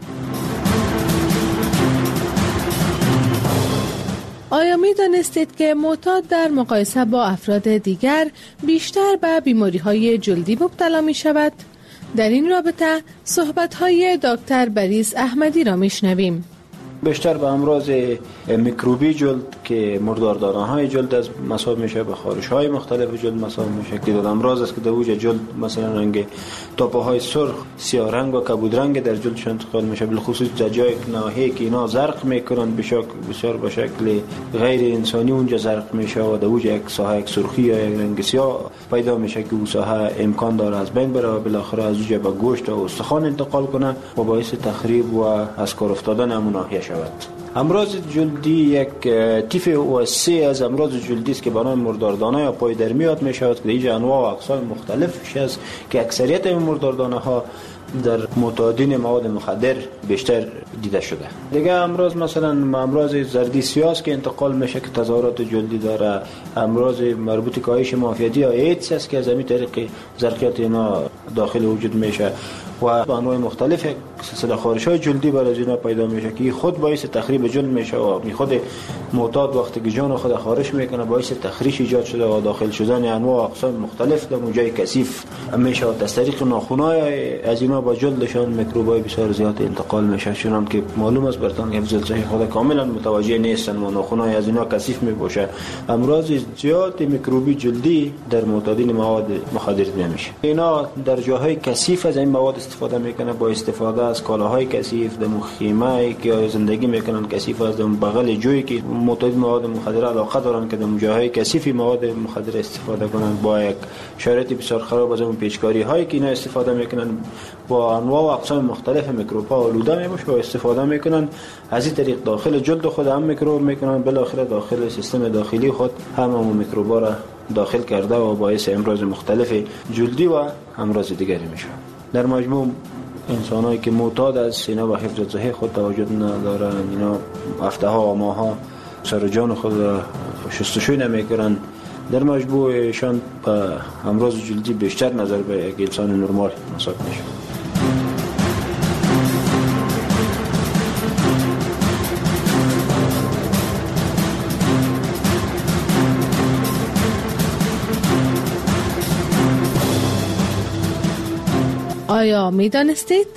آیا می دانستید که معتاد در مقایسه با افراد دیگر بیشتر به بیماری‌های جلدی مبتلا می شود؟ در این رابطه صحبت‌های دکتر بریز احمدی را می شنویم. بیشتر به امراض میکروبی جلد که مرداردانه‌های جلد از مصاب میشه، به خارش‌های مختلف جلد مصاب میشه. که امراض است که در اوج جلد مثلا رنگ تاپه‌های سرخ، سیاه رنگ و کبود رنگ در جلدشون انتقال میشه، بالخصوص در جای ناحیه‌ای که اینا زرق میکنن بسیار به شکل غیر انسانی اونجا زرق میشه و در اوج یک ساحه یک سرخی یا یک رنگ سیاه پیدا میشه که اون ساحه امکان داره از بین بره و بالاخره از اونجا به گوشت و استخوان انتقال کنه و باعث تخریب و از کار افتادن همون ناحیه شود. امراض جلدی یک تیف وسیع از امراض جلدی است که به نام مرداردانه یا پایدرمیات می شود که اینجا انواع و اقسام مختلفش است که اکثریت این مرداردانه ها در معتادین مواد مخدر بیشتر دیده شده. دیگه امراض مثلا امراض زردی سیاس که انتقال میشه که تظاهرات جلدی داره، امراض مربوط به کاهش معافیتی یا ایدز است که از همین طریق ظرفیت اینا داخل وجود میشه و انواع مختلف سلسله خارش‌های جلدی برای اینا پیدا میشه که خود باعث تخریب جلد میشه و خود معتاد وقتی که جان خود خارش میکنه باعث تخریش ایجاد شده و داخل شدن انواع اقسام مختلف در جای کثیف میشه و از طریق ناخن‌های از اینا با جلدشان میکروبای بسیار زیاد انتقال میشه، چون که معلوم است برتان که حفظ صحی خود کاملا متوجه نیستن و ناخن‌های از اینا کثیف میباشه. امراض زیاد میکروبی جلدی در معتادین مواد مخدر نمیشه. اینا در جاهای کثیف از این مواد استفاده میکنه با استفاده از کالاهای کثیف، در خیمه‌ای که زندگی میکنن کثیف، از بغل جویی که معتادین مواد مخدر علاقه دارن که در جاهای کثیف مواد مخدر استفاده کنن با یک شرایط بسیار خراب از اون پیچکاری هایی که اینا استفاده میکنن با انواع و اقسام مختلف میکروب ها آلوده میشه و استفاده میکنن از این طریق داخل جلد خود هم میکروب میکنن، بالاخره داخل سیستم داخلی خود هم میکروب ها را داخل کرده و باعث امراض مختلف جلدی و امراض دیگری میشه. در مجموع انسانایی که معتاد از اینا و حفظ صحی خود تواجد ندارن، اینا هفته ها و ماه ها سر جان خود شستشوی نمیکنن، در مجموعشان به امراض جلدی بیشتر نظر به یک انسان نرمال حساب میشه. آیا می دانستید؟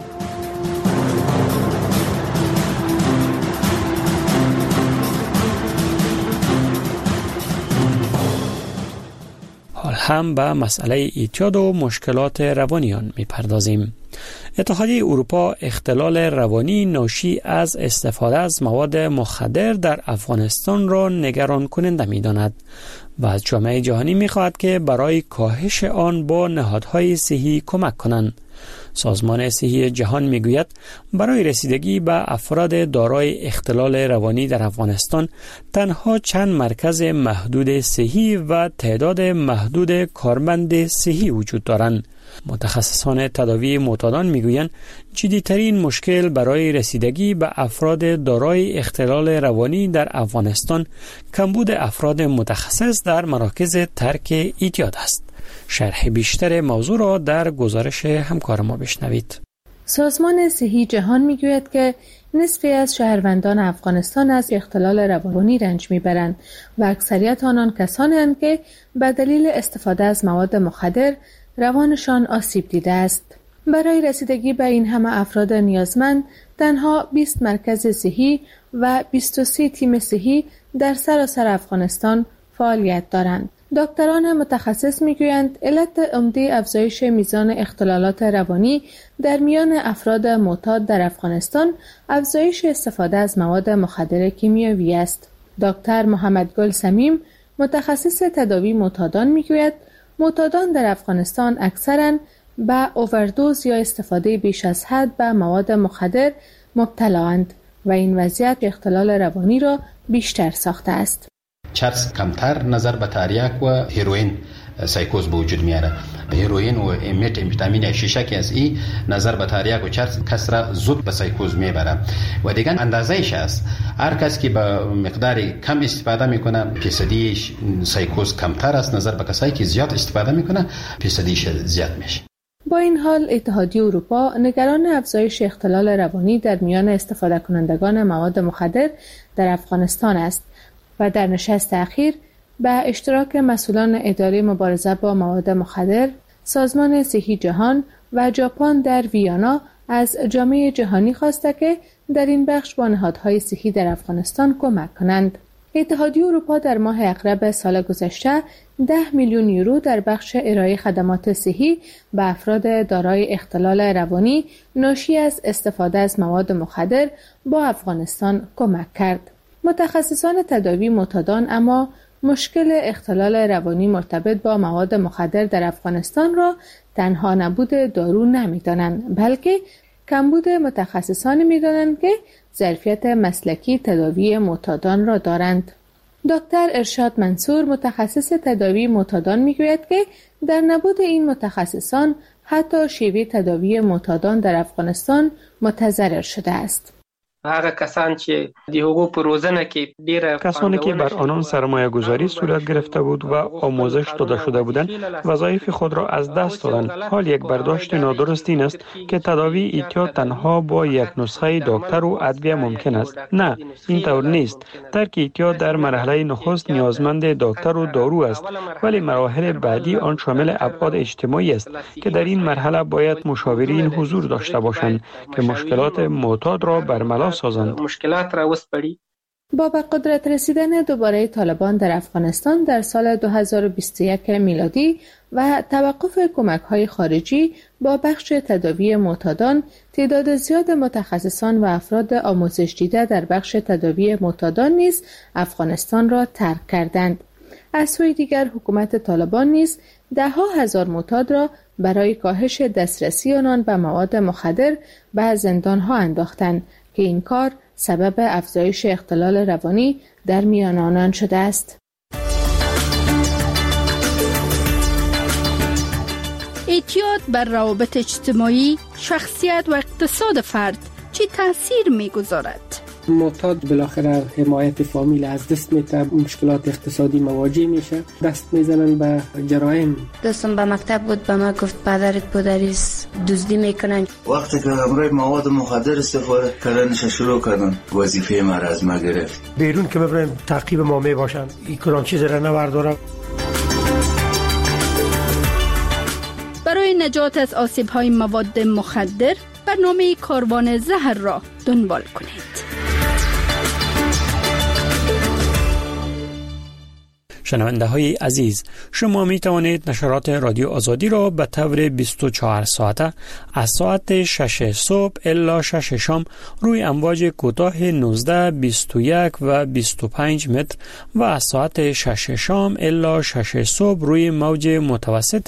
حال هم به مسئله اعتیاد و مشکلات روانیان می پردازیم. اتحادیه اروپا اختلال روانی ناشی از استفاده از مواد مخدر در افغانستان را نگران کننده می داند و از جامعه جهانی می خواهد که برای کاهش آن با نهادهای صحی کمک کنند. سازمان صحی جهان می گوید برای رسیدگی به افراد دارای اختلال روانی در افغانستان تنها چند مرکز محدود صحی و تعداد محدود کارمند صحی وجود دارند. متخصصان تداوی معتادان میگویند جدی‌ترین مشکل برای رسیدگی به افراد دارای اختلال روانی در افغانستان کمبود افراد متخصص در مراکز ترک اعتیاد است. شرح بیشتر موضوع را در گزارش همکار ما بشنوید. سازمان صحی جهان میگوید که نصفی از شهروندان افغانستان از اختلال روانی رنج میبرند و اکثریت آنان کسانی هستند که به دلیل استفاده از مواد مخدر روانشان آسیب دیده است. برای رسیدگی به این همه افراد نیازمند تنها 20 مرکز صحی و 23 تیم صحی در سراسر افغانستان فعالیت دارند. دکتران متخصص میگویند علت عمده افزایش میزان اختلالات روانی در میان افراد معتاد در افغانستان افزایش استفاده از مواد مخدر کیمیایی است. دکتر محمد گل سمیم متخصص تداوی معتادان میگوید معتادان در افغانستان اکثراً به اووردوز یا استفاده بیش از حد به مواد مخدر مبتلااند و این وضعیت اختلال روانی را بیشتر ساخته است. چرس کمتر نظر به تریاک و هیروئین سایکوز به وجود میاره. هیروئین و امفetamin شیشه که از این نظر به تریاک و چرس کس را زود به سایکوز میبره و دیگه اندازه‌اش است. هر کس که به مقدار کم استفاده میکنه فیصدی سایکوز کمتر است، نظر به کسایی که زیاد استفاده میکنه فیصدیش زیاد میشه. با این حال اتحادیه اروپا نگران افزایش اختلال روانی در میان استفاده کنندگان مواد مخدر در افغانستان است و در نشست اخیر به اشتراک مسئولان اداره مبارزه با مواد مخدر، سازمان صحی جهان و ژاپن در ویانا از جامعه جهانی خواسته که در این بخش با نهادهای صحی در افغانستان کمک کنند. اتحادیه اروپا در ماه اغرب سال گذشته 10 میلیون یورو در بخش ارائه خدمات صحی به افراد دارای اختلال روانی ناشی از استفاده از مواد مخدر با افغانستان کمک کرد. متخصصان تداوی معتادان اما مشکل اختلال روانی مرتبط با مواد مخدر در افغانستان را تنها نبود دارو نمی‌دانند، بلکه کمبود متخصصانی می‌دانند که ظرفیت مسلکی تداوی معتادان را دارند. دکتر ارشاد منصور متخصص تداوی معتادان میگوید که در نبود این متخصصان حتی شیوه تداوی معتادان در افغانستان متضرر شده است. هغه کسان چې د حقوق په روزنه کې ډیره کسانی که بر آنان سرمایه گذاری صورت گرفته بود و آموزش داده شده بودند وظایف خود را از دست دادند. حال یک برداشت نادرست این است که تداوی اعتیاد تنها با یک نسخه دکتر و ادویه ممکن است. نه، این طور نیست. ترک اعتیاد در مرحله نخست نیازمند دکتر و دارو است، ولی مراحل بعدی آن شامل ابعاد اجتماعی است که در این مرحله باید مشاورین حضور داشته باشند که مشکلات معتاد را برملا سازند. مشکلات را وسپړي. با به قدرت رسیدن دوباره طالبان در افغانستان در سال 2021 میلادی و توقف کمک‌های خارجی با بخش تداوی معتادان، تعداد زیاد متخصصان و افراد آموزش دیده در بخش تداوی معتادان نیز افغانستان را ترک کردند. از سوی دیگر حکومت طالبان نیز ده‌ها هزار معتاد را برای کاهش دسترسی آنان به مواد مخدر به زندان‌ها انداختند که این کار سبب افزایش اختلال روانی در میان آنان شده است. اعتیاد بر روابط اجتماعی، شخصیت و اقتصاد فرد چه تأثیر می‌گذارد؟ معتاد بالاخره حمایت فامیل از دست میده، مشکلات اقتصادی مواجه میشه، دست میزنن به جرایم. دوستم به مکتب بود، به ما گفت پدرت پدریست دزدی میکنن. وقتی که امروز مواد مخدر استفاده کردنش شروع کردن، وظیفه ما را از ما گرفت. بیرون که ببرن تعقیب ما میباشن، این کلان چیز را نبردارم. برای نجات از آسیب‌های مواد مخدر برنامه کاروان زهر را دنبال کنید. شنونده های عزیز، شما می توانید نشرات رادیو آزادی را به طور 24 ساعته از ساعت 6 صبح الی 6 شام روی امواج کوتاه 19، 21 و 25 متر و از ساعت 6 شام الی 6 صبح روی موج متوسط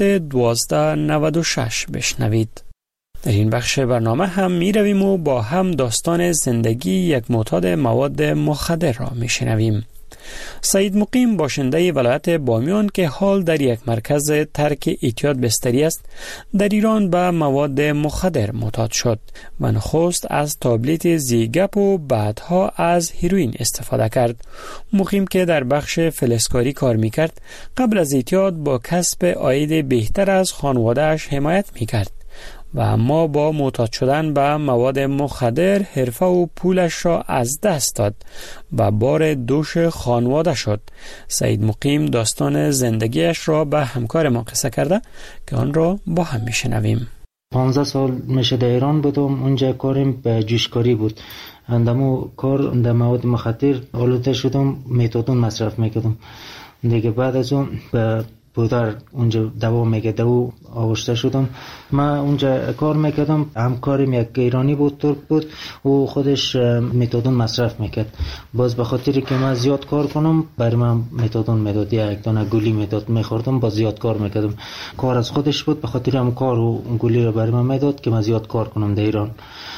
1296 بشنوید. در این بخش برنامه هم می رویم و با هم داستان زندگی یک معتاد مواد مخدر را می شنویم. سعید مقیم باشنده ولایت بامیان که حال در یک مرکز ترک اعتیاد بستری است، در ایران به مواد مخدر معتاد شد و نخست از تابلت زیگپ و بعدها از هیروئین استفاده کرد. مقیم که در بخش فلزکاری کار میکرد، قبل از اعتیاد با کسب عاید بهتر از خانواده‌اش حمایت میکرد و اما با معتاد شدن به مواد مخدر حرفه و پولش را از دست داد و بار دوش خانواده شد. سعید مقیم داستان زندگیش را به همکار ما قصه کرده که آن را با هم میشنویم. 15 سال میشه در ایران بودم، اونجا کارم به جوشکاری بود. اندامو کار در مواد مخدر آلوده شدم، متادون مصرف میکردم. دیگه بعد از اون به بودار اونجا دوا میگه و آورشته شدم. من اونجا کار میکردم، همکارم یک ایرانی بود، ترک بود و خودش متادون مصرف میکرد. باز به خاطری که من زیاد کار کنم برای من متادون میداد، یک دانه گولی میداد، میخوردم، باز زیاد کار میکردم. کار از خودش بود، به خاطر هم کار و گولی رو برای من میداد که من زیاد کار کنم در ایران.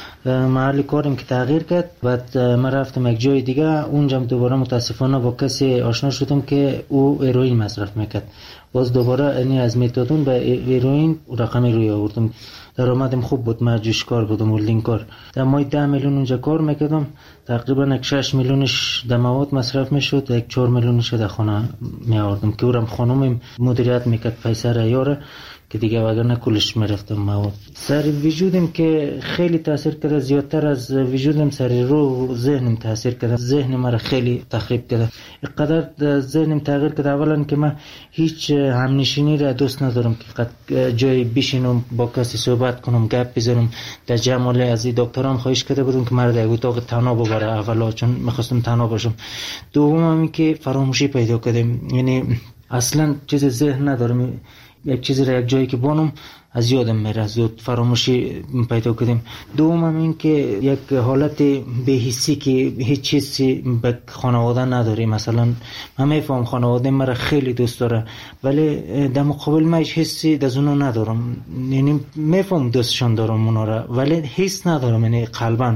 محل کارم که تغییر کرد، بعد من رفتم یک جای دیگه، اونجا دوباره متاسفانه با کسی آشنا شدم که او هیروئین مصرف میکرد. باز دوباره یعنی از متادون به هیروئین رقمی روی آوردم. درآمدم خوب بود، من جوشکار بودم، ولدینگ کار. در ماه 10 میلیون اونجا کار میکردم، تقریبا 6 میلیونش در مواد مصرف میشد، 4 میلیونش در خانه می آوردم که اورم خانومم مدیریت میکرد پیسه را یاره که دیگه وگرنه کلش میرفتم مواد. سر وجودم که خیلی تاثیر کرده، زیادتر از وجودم سر رو ذهنم تاثیر کرده، ذهن مرا خیلی تخریب کرده. اینقدر ذهنم تغییر کرده، اولا که من هیچ همنشینی را دوست ندارم که جای بشینم با کسی صحبت کنم، گپ بزنم. در جمعله از دکتران خواهش کرده بودم که مرا در اتاق تنها ببره، اولا چون میخواستم تنها باشم. دوم این که فراموشی پیدا کردم، یعنی اصلا چیز ذهن ندارم، یک چیزی را یک جایی که بانم از یادم میره، زود فراموشی پیدا کردیم. دوم این که یک حالت بی‌حسی که هیچ چیزی به خانواده نداری. مثلا من میفهم خانواده مرا خیلی دوست داره، ولی در مقابل من هیچ حسی از اونو ندارم. یعنی میفهم دوستشان دارم اونا را، ولی حس ندارم، یعنی قلبا.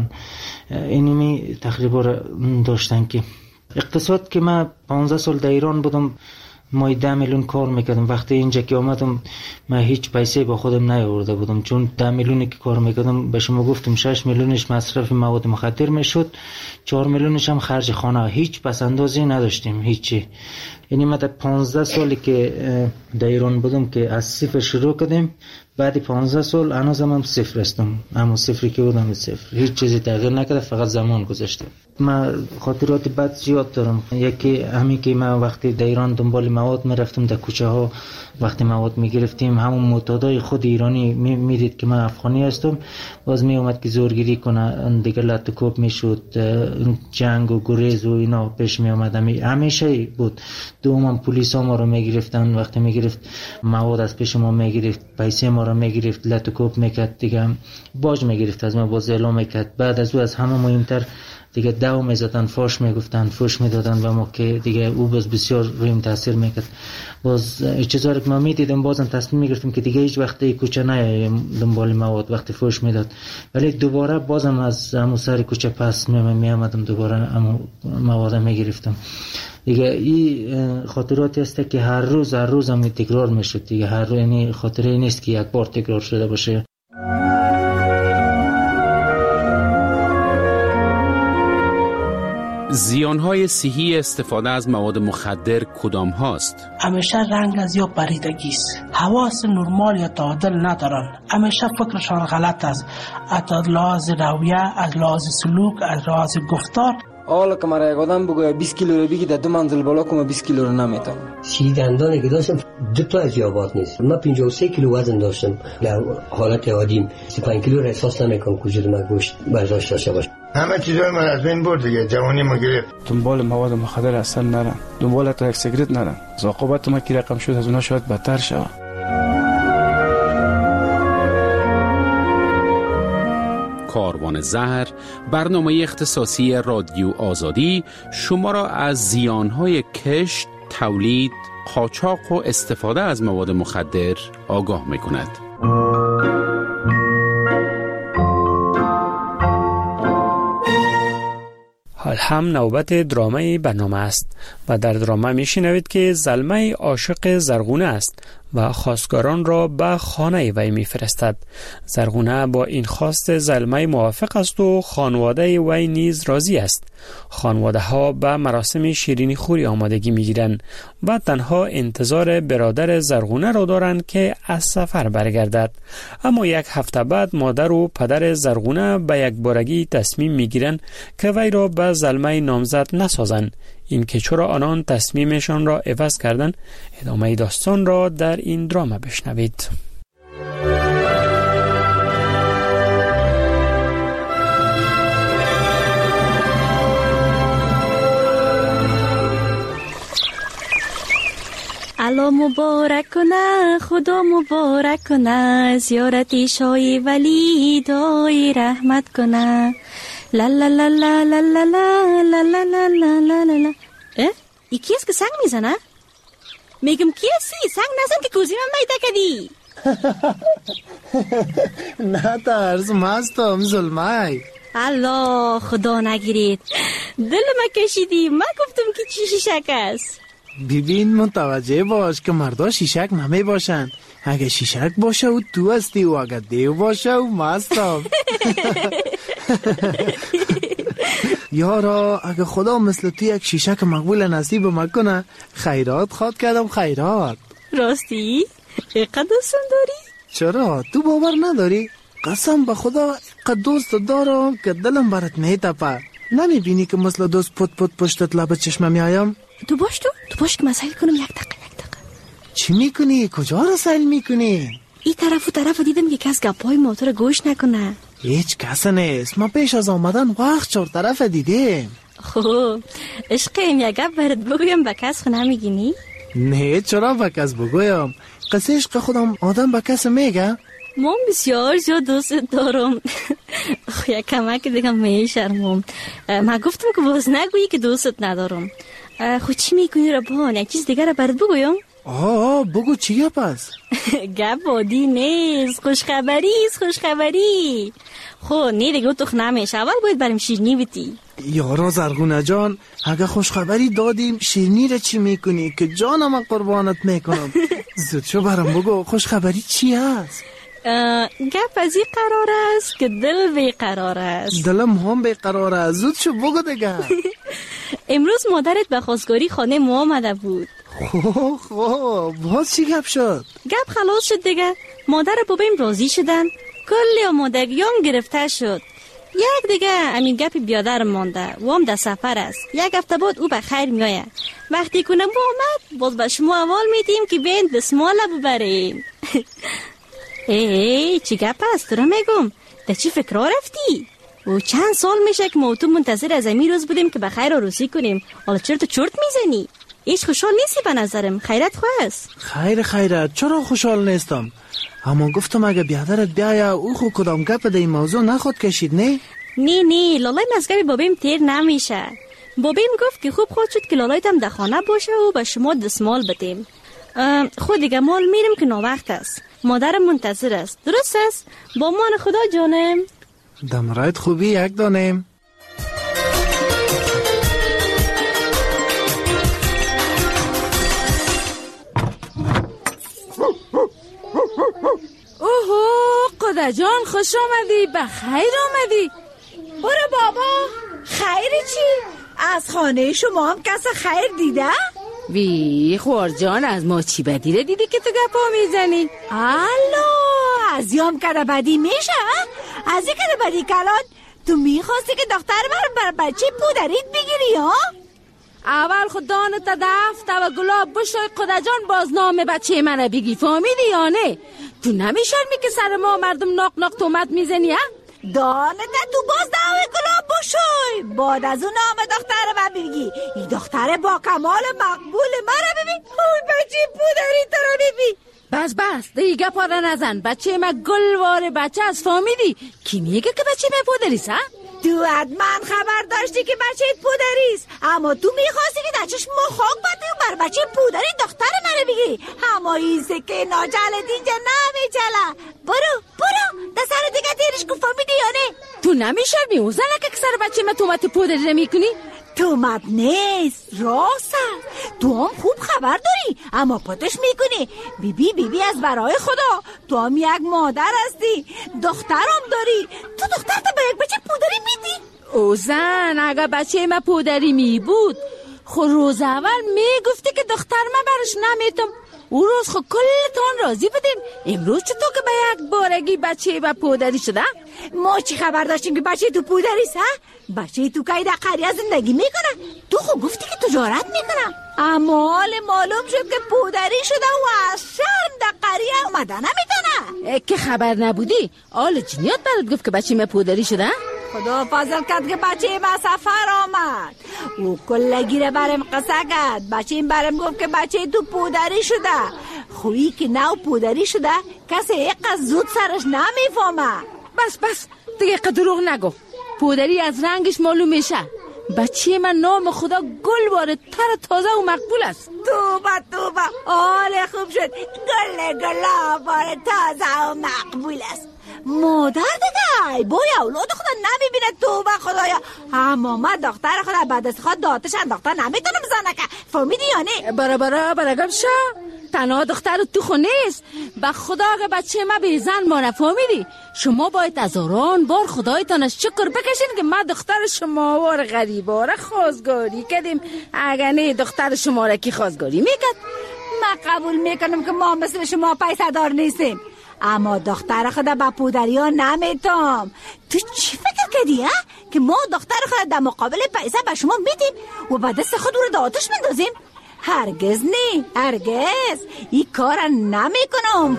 اینی تقریبا داشتن که اقتصاد که من 15 سال در ایران بودم، ما 10 میلیون کار میکردم. وقتی اینجا که آمدم من هیچ پیسه با خودم نیاورده بودم، چون 10 میلیونی که کار میکردم به شما گفتم 6 میلیونش مصرف مواد مخدر میشد، 4 میلیونش هم خرج خانه. هیچ پس اندازی نداشتیم، هیچی. یعنی ما 15 سالی که در ایران بودم که از صفر شروع کردیم، بعد 15 سال هنوزم هم صفر هستم، اما صفری که بودم صفر، هیچ چیزی تغییر نکرده، فقط زمان گذشته. من خاطرات بد زیاد دارم. یکی همین که من وقتی در ایران دنبال مواد میرفتم در کوچه ها، وقتی مواد میگرفتیم همون معتادای خود ایرانی میدید که من افغانی هستم، باز می اومد که زورگیری کنه، دیگه لط و کوب میشد، جنگ و گریز و اینا پیش می اومد. همیشه بود. دوم پلیس ها ما رو میگرفتن، وقتی میگرفت مواد از پیش ما میگرفت، پیسه ما رو میگرفت، لط و کوب میکرد، دیگه باج میگرفت از ما، باز اعلام میکرد. بعد از او از همه مهمتر دیگه دو میزدن، فاش میگفتن، فوش میدادن به ما که دیگه او باز بسیار رویم تاثیر میکرد. باز چیزایی که ما میدیدم بازم تصمیم میگرفتیم که دیگه هیچ وقت کوچه نیاییم دنبال مواد. وقتی فوش میداد ولی دوباره بازم از همون سر کوچه پس میامدم، دوباره همون مواد میگرفتم. دیگه این خاطراتی است که هر روز هم تکرار میشد دیگه. هر روز، یعنی خاطره نیست که یک بار تکرار شده باشه. زیانهای صحی استفاده از مواد مخدر کدام هاست؟ همیشه رنگ از یا پریدگی است، حواس نرمال یا تعادل ندارن، همیشه فکرشان غلط است، از لحاظ رویه، از لحاظ سلوک، از لحاظ گفتار. حالا که مرا یک آدم بگوید 20 کیلو رو بگی در 2 منزل بالا کنم 20 کیلو رو نمیتونم. سی دندانی که داشتم 2 تا از یابات نیست. من 53 کیلو وزن داشتم. در حالت عادی 35 کیلو را احساس نمیکنم که وجود من گوشت برداشت داشته باشه. همه چیزای من از بین برد دیگه. جوانی ما گرفت. دنبال مواد مخدر اصلا نرم، دنبال تا یک سیگرت نرم. عاقبت ما کی رقم شد از اونها شاید بدتر شود. کاروان زهر، برنامه اختصاصی رادیو آزادی شما را از زیانهای کشت، تولید، قاچاق و استفاده از مواد مخدر آگاه می‌کند. حال هم نوبت درامه برنامه است و در درامه میشنوید که زلمه عاشق زرغونه است و خواستگاران را به خانه وی میفرستد. زرغونه با این خواست زلمه موافق است و خانواده وی نیز راضی است. خانواده ها به مراسم شیرینی خوری آمادگی میگیرند و تنها انتظار برادر زرغونه را دارند که از سفر برگردد. اما یک هفته بعد مادر و پدر زرغونه به یک بارگی تصمیم میگیرند که وی را به زلمه نامزد نسازند. این که چرا آنان تصمیمشان را عوض کردند، ادامه داستان را در این درامه بشنوید. الله مبارک کنه، خدا مبارک کنه، زیارت شای ولی دای رحمت کنه. لا لا لا لا لا لا لا لا لا لا لا لا. ای کی است که سنگ میزنه؟ میگم کی هستی؟ سنگ نزن که کوزی من میده کدی. نه ترس، مستم ظلمه. الله خدا نگیرید، دل ما کشیدی. من گفتم که چی شیشک است. ببین متوجه باش که مردا شیشک نمی باشن. اگه شیشک باشه و تو هستی و اگه دیو باشه و مستم. یارا اگه خدا مثل تو یک شیشک مقبول نصیب مکنه، خیرات خواد کردم. خیرات راستی؟ اقدر دوستم داری؟ چرا؟ تو باور نداری؟ قسم به خدا اقدر دوست دارم که دلم برات میتپه. نمی بینی که مثل دوست پت پشتت لب چشمه میایم؟ تو باش که مسائل کنم. یک دقیقه. چی میکنی؟ کجا را سیل میکنی؟ این طرف دیدم که کس گپای موتور گوش نکنه. هیچ کس نیست. ما پیش از آمدن وقت 4 طرف دیدیم. خب عشقیم یک گپ برات بگویم به کس نمیگینی؟ نه چرا به کس بگویم؟ قصه عشق خودم آدم به کس میگه؟ من بسیار زیاد دوست دارم. یک کمک دیگه میشرمم. من گفتم که باز نگویی که دوستت ندارم. خود چی میکنی ربان؟ یک چیز دیگر برات بگویم؟ بگو چیه پس؟ گپ بادی نیست، خوشخبری. خب نه دیگه تو نمیشه. اول باید بریم شیرینی بیتی. یارا زرغونه جان، اگه خوشخبری دادیم شیرینی را چی میکنی که جانم قربانت میکنم؟ زود شو برام بگو خوشخبری چی هست؟ گپ از این قرار است که دل بیقرار است. دلم هم بیقرار است. زود شو بگو دیگه. امروز مادرت به خواستگاری خانه ما آمده بود. خوب باز چی گپ شد؟ گپ خلاص شد دیگه. مادر بابیم راضی شدن، کلی آمادگیام گرفته شد. یک دیگه امین گپ بیادر مانده و هم در سفر است. یک هفته بعد او به خیر میآید. وقتی کنم با آمد باز به شما اول میدیم که بین دستمال ببریم. ای چی گپ است تو را میگم؟ در چی فکر رفتی؟ و چند سال میشه که ما تو منتظر از این روز بودیم که به خیر عروسی کنیم. حالا چرت و چرت میزنی؟ هیچ خوشحال نیستی به نظرم. خیرت خواست. خیرت چرا خوشحال نیستم؟ اما گفتم اگه بیادرت بیایه او خود کدام گپ در این موضوع نخود کشید نه؟ نه لالای مزگب بابیم تیر نمیشه. بابیم گفت که خوب خود شد که لالایتم در خانه باشه و به شما دستمال بدیم. خود دیگه مال میرم که ناوقت است. مادرم منتظر است. درست است؟ با مان خدا جانم. دمرایت خوبی یک دانم. اوهو قدر جان خوش آمدی. بخیر آمدی. برو بابا. خیر چی؟ از خانه شما هم کس خیر دیده؟ وی خوار جان از ما چی بدی را دیدی که تو گپا میزنی؟ الو از یام کده بدی میشه؟ از این کده بدی کلان تو میخواستی که دختر بر بچه پودریت بگیری ها؟ اول خودانو تا دفته و گلاب بشوی قدر جان باز نام بچه من بگی. فهمیدی یا نه؟ تو نمیشرمی که سر ما مردم ناق ناق تومت میزنی ها؟ دانته تو باز دعوی گلاب بشوی بعد از اون نام دختر رو بگی. این دختر با کمال مقبول مرا ببین. اون بچه پودری تو رو ببین. بس دیگه پاره نزن. بچه ما گلوار بچه از. فهمیدی؟ کی میگه که بچه ما پودریست ها؟ تو حتما خبر داشتی که بچه پودریست، اما تو میخواستی که در چشم خاک بده و بر بچه پودری دختر منو بگی. اما این سکه ناجلت اینجا نمیچله. برو در سر دیگه تیرش کن. فهمیدی یا نه؟ تو نمیشرمی اوزنه که سر بچه ما تومت پودری نمیکنی؟ تومت نیست راست. تو هم خوب خبر داری اما پتش میکنی. بیبی از برای خدا تو هم یک مادر هستی، دخترم داری. تو دخترت به یک بچه پودری میدی؟ اوزن اگه بچه ما پودری می بود خود روز اول میگفتی که دختر ما برش نمیتم. او روز خود کلتان راضی بدیم. امروز چطور که به یک بارگی بچه با پودری شده؟ ما چی خبر داشتیم که بچه تو پودریست ها؟ بچه تو که در قریه زندگی میکنه. تو خود گفتی که تجارت میکنه، اما حال معلوم شد که پودری شده و از شرم در قریه اومده نمیتونه. که خبر نبودی؟ آل جنیات برات گفت که بچه ما پودری شده؟ خدا فضل کرد که بچه ما سفر آمد. او کلگی رو برم قصه کرد. بچه این برم گفت که بچه تو پودری شده. خویی که نو پودری شده کسی یک زود سرش نمیفهمه. بس دیگه دروغ نگو. پودری از رنگش معلوم میشه. بچه من نام خدا گل تر تازه و مقبول است. توبه حال خوب شد. گل تازه و مقبول است. مادر دیگه بای اولاد خدا نمیبینه. توبه خدایا. اما من دختر خدا بعد از خود داتش انداخته نمیتونم بزنه که. فهمیدی یا نه؟ برا گمشا. تنها دختر تو خونه نیست. به خدا اگه بچه ما به زن ما نفهمیدی. شما باید هزاران بار خدایتان از شکر بکشین که ما دختر شما وار غریبا خواستگاری کردیم. اگه نه دختر شما را کی خواستگاری میکرد؟ من قبول میکنم که ما مثل شما پیسه دار نیستیم، اما دختر خدا با پودری ها نمیتم. تو چی فکر کردی که ما دختر خدا در مقابل پیسه به شما میدیم و با دست خود رو آتش میندازیم؟ هرگز نه، هرگز این کار نمیکنم.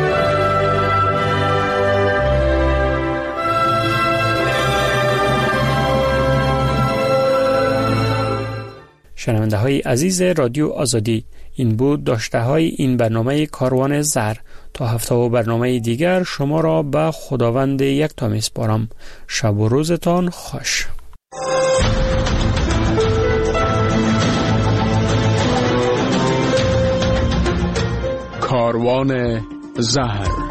شنونده های عزیز رادیو آزادی، این بود داشته های این برنامه کاروان زر. تا هفته و برنامه دیگر شما را به خداوند یکتا میسپارم. شب و روزتان خوش. کاروان زهر.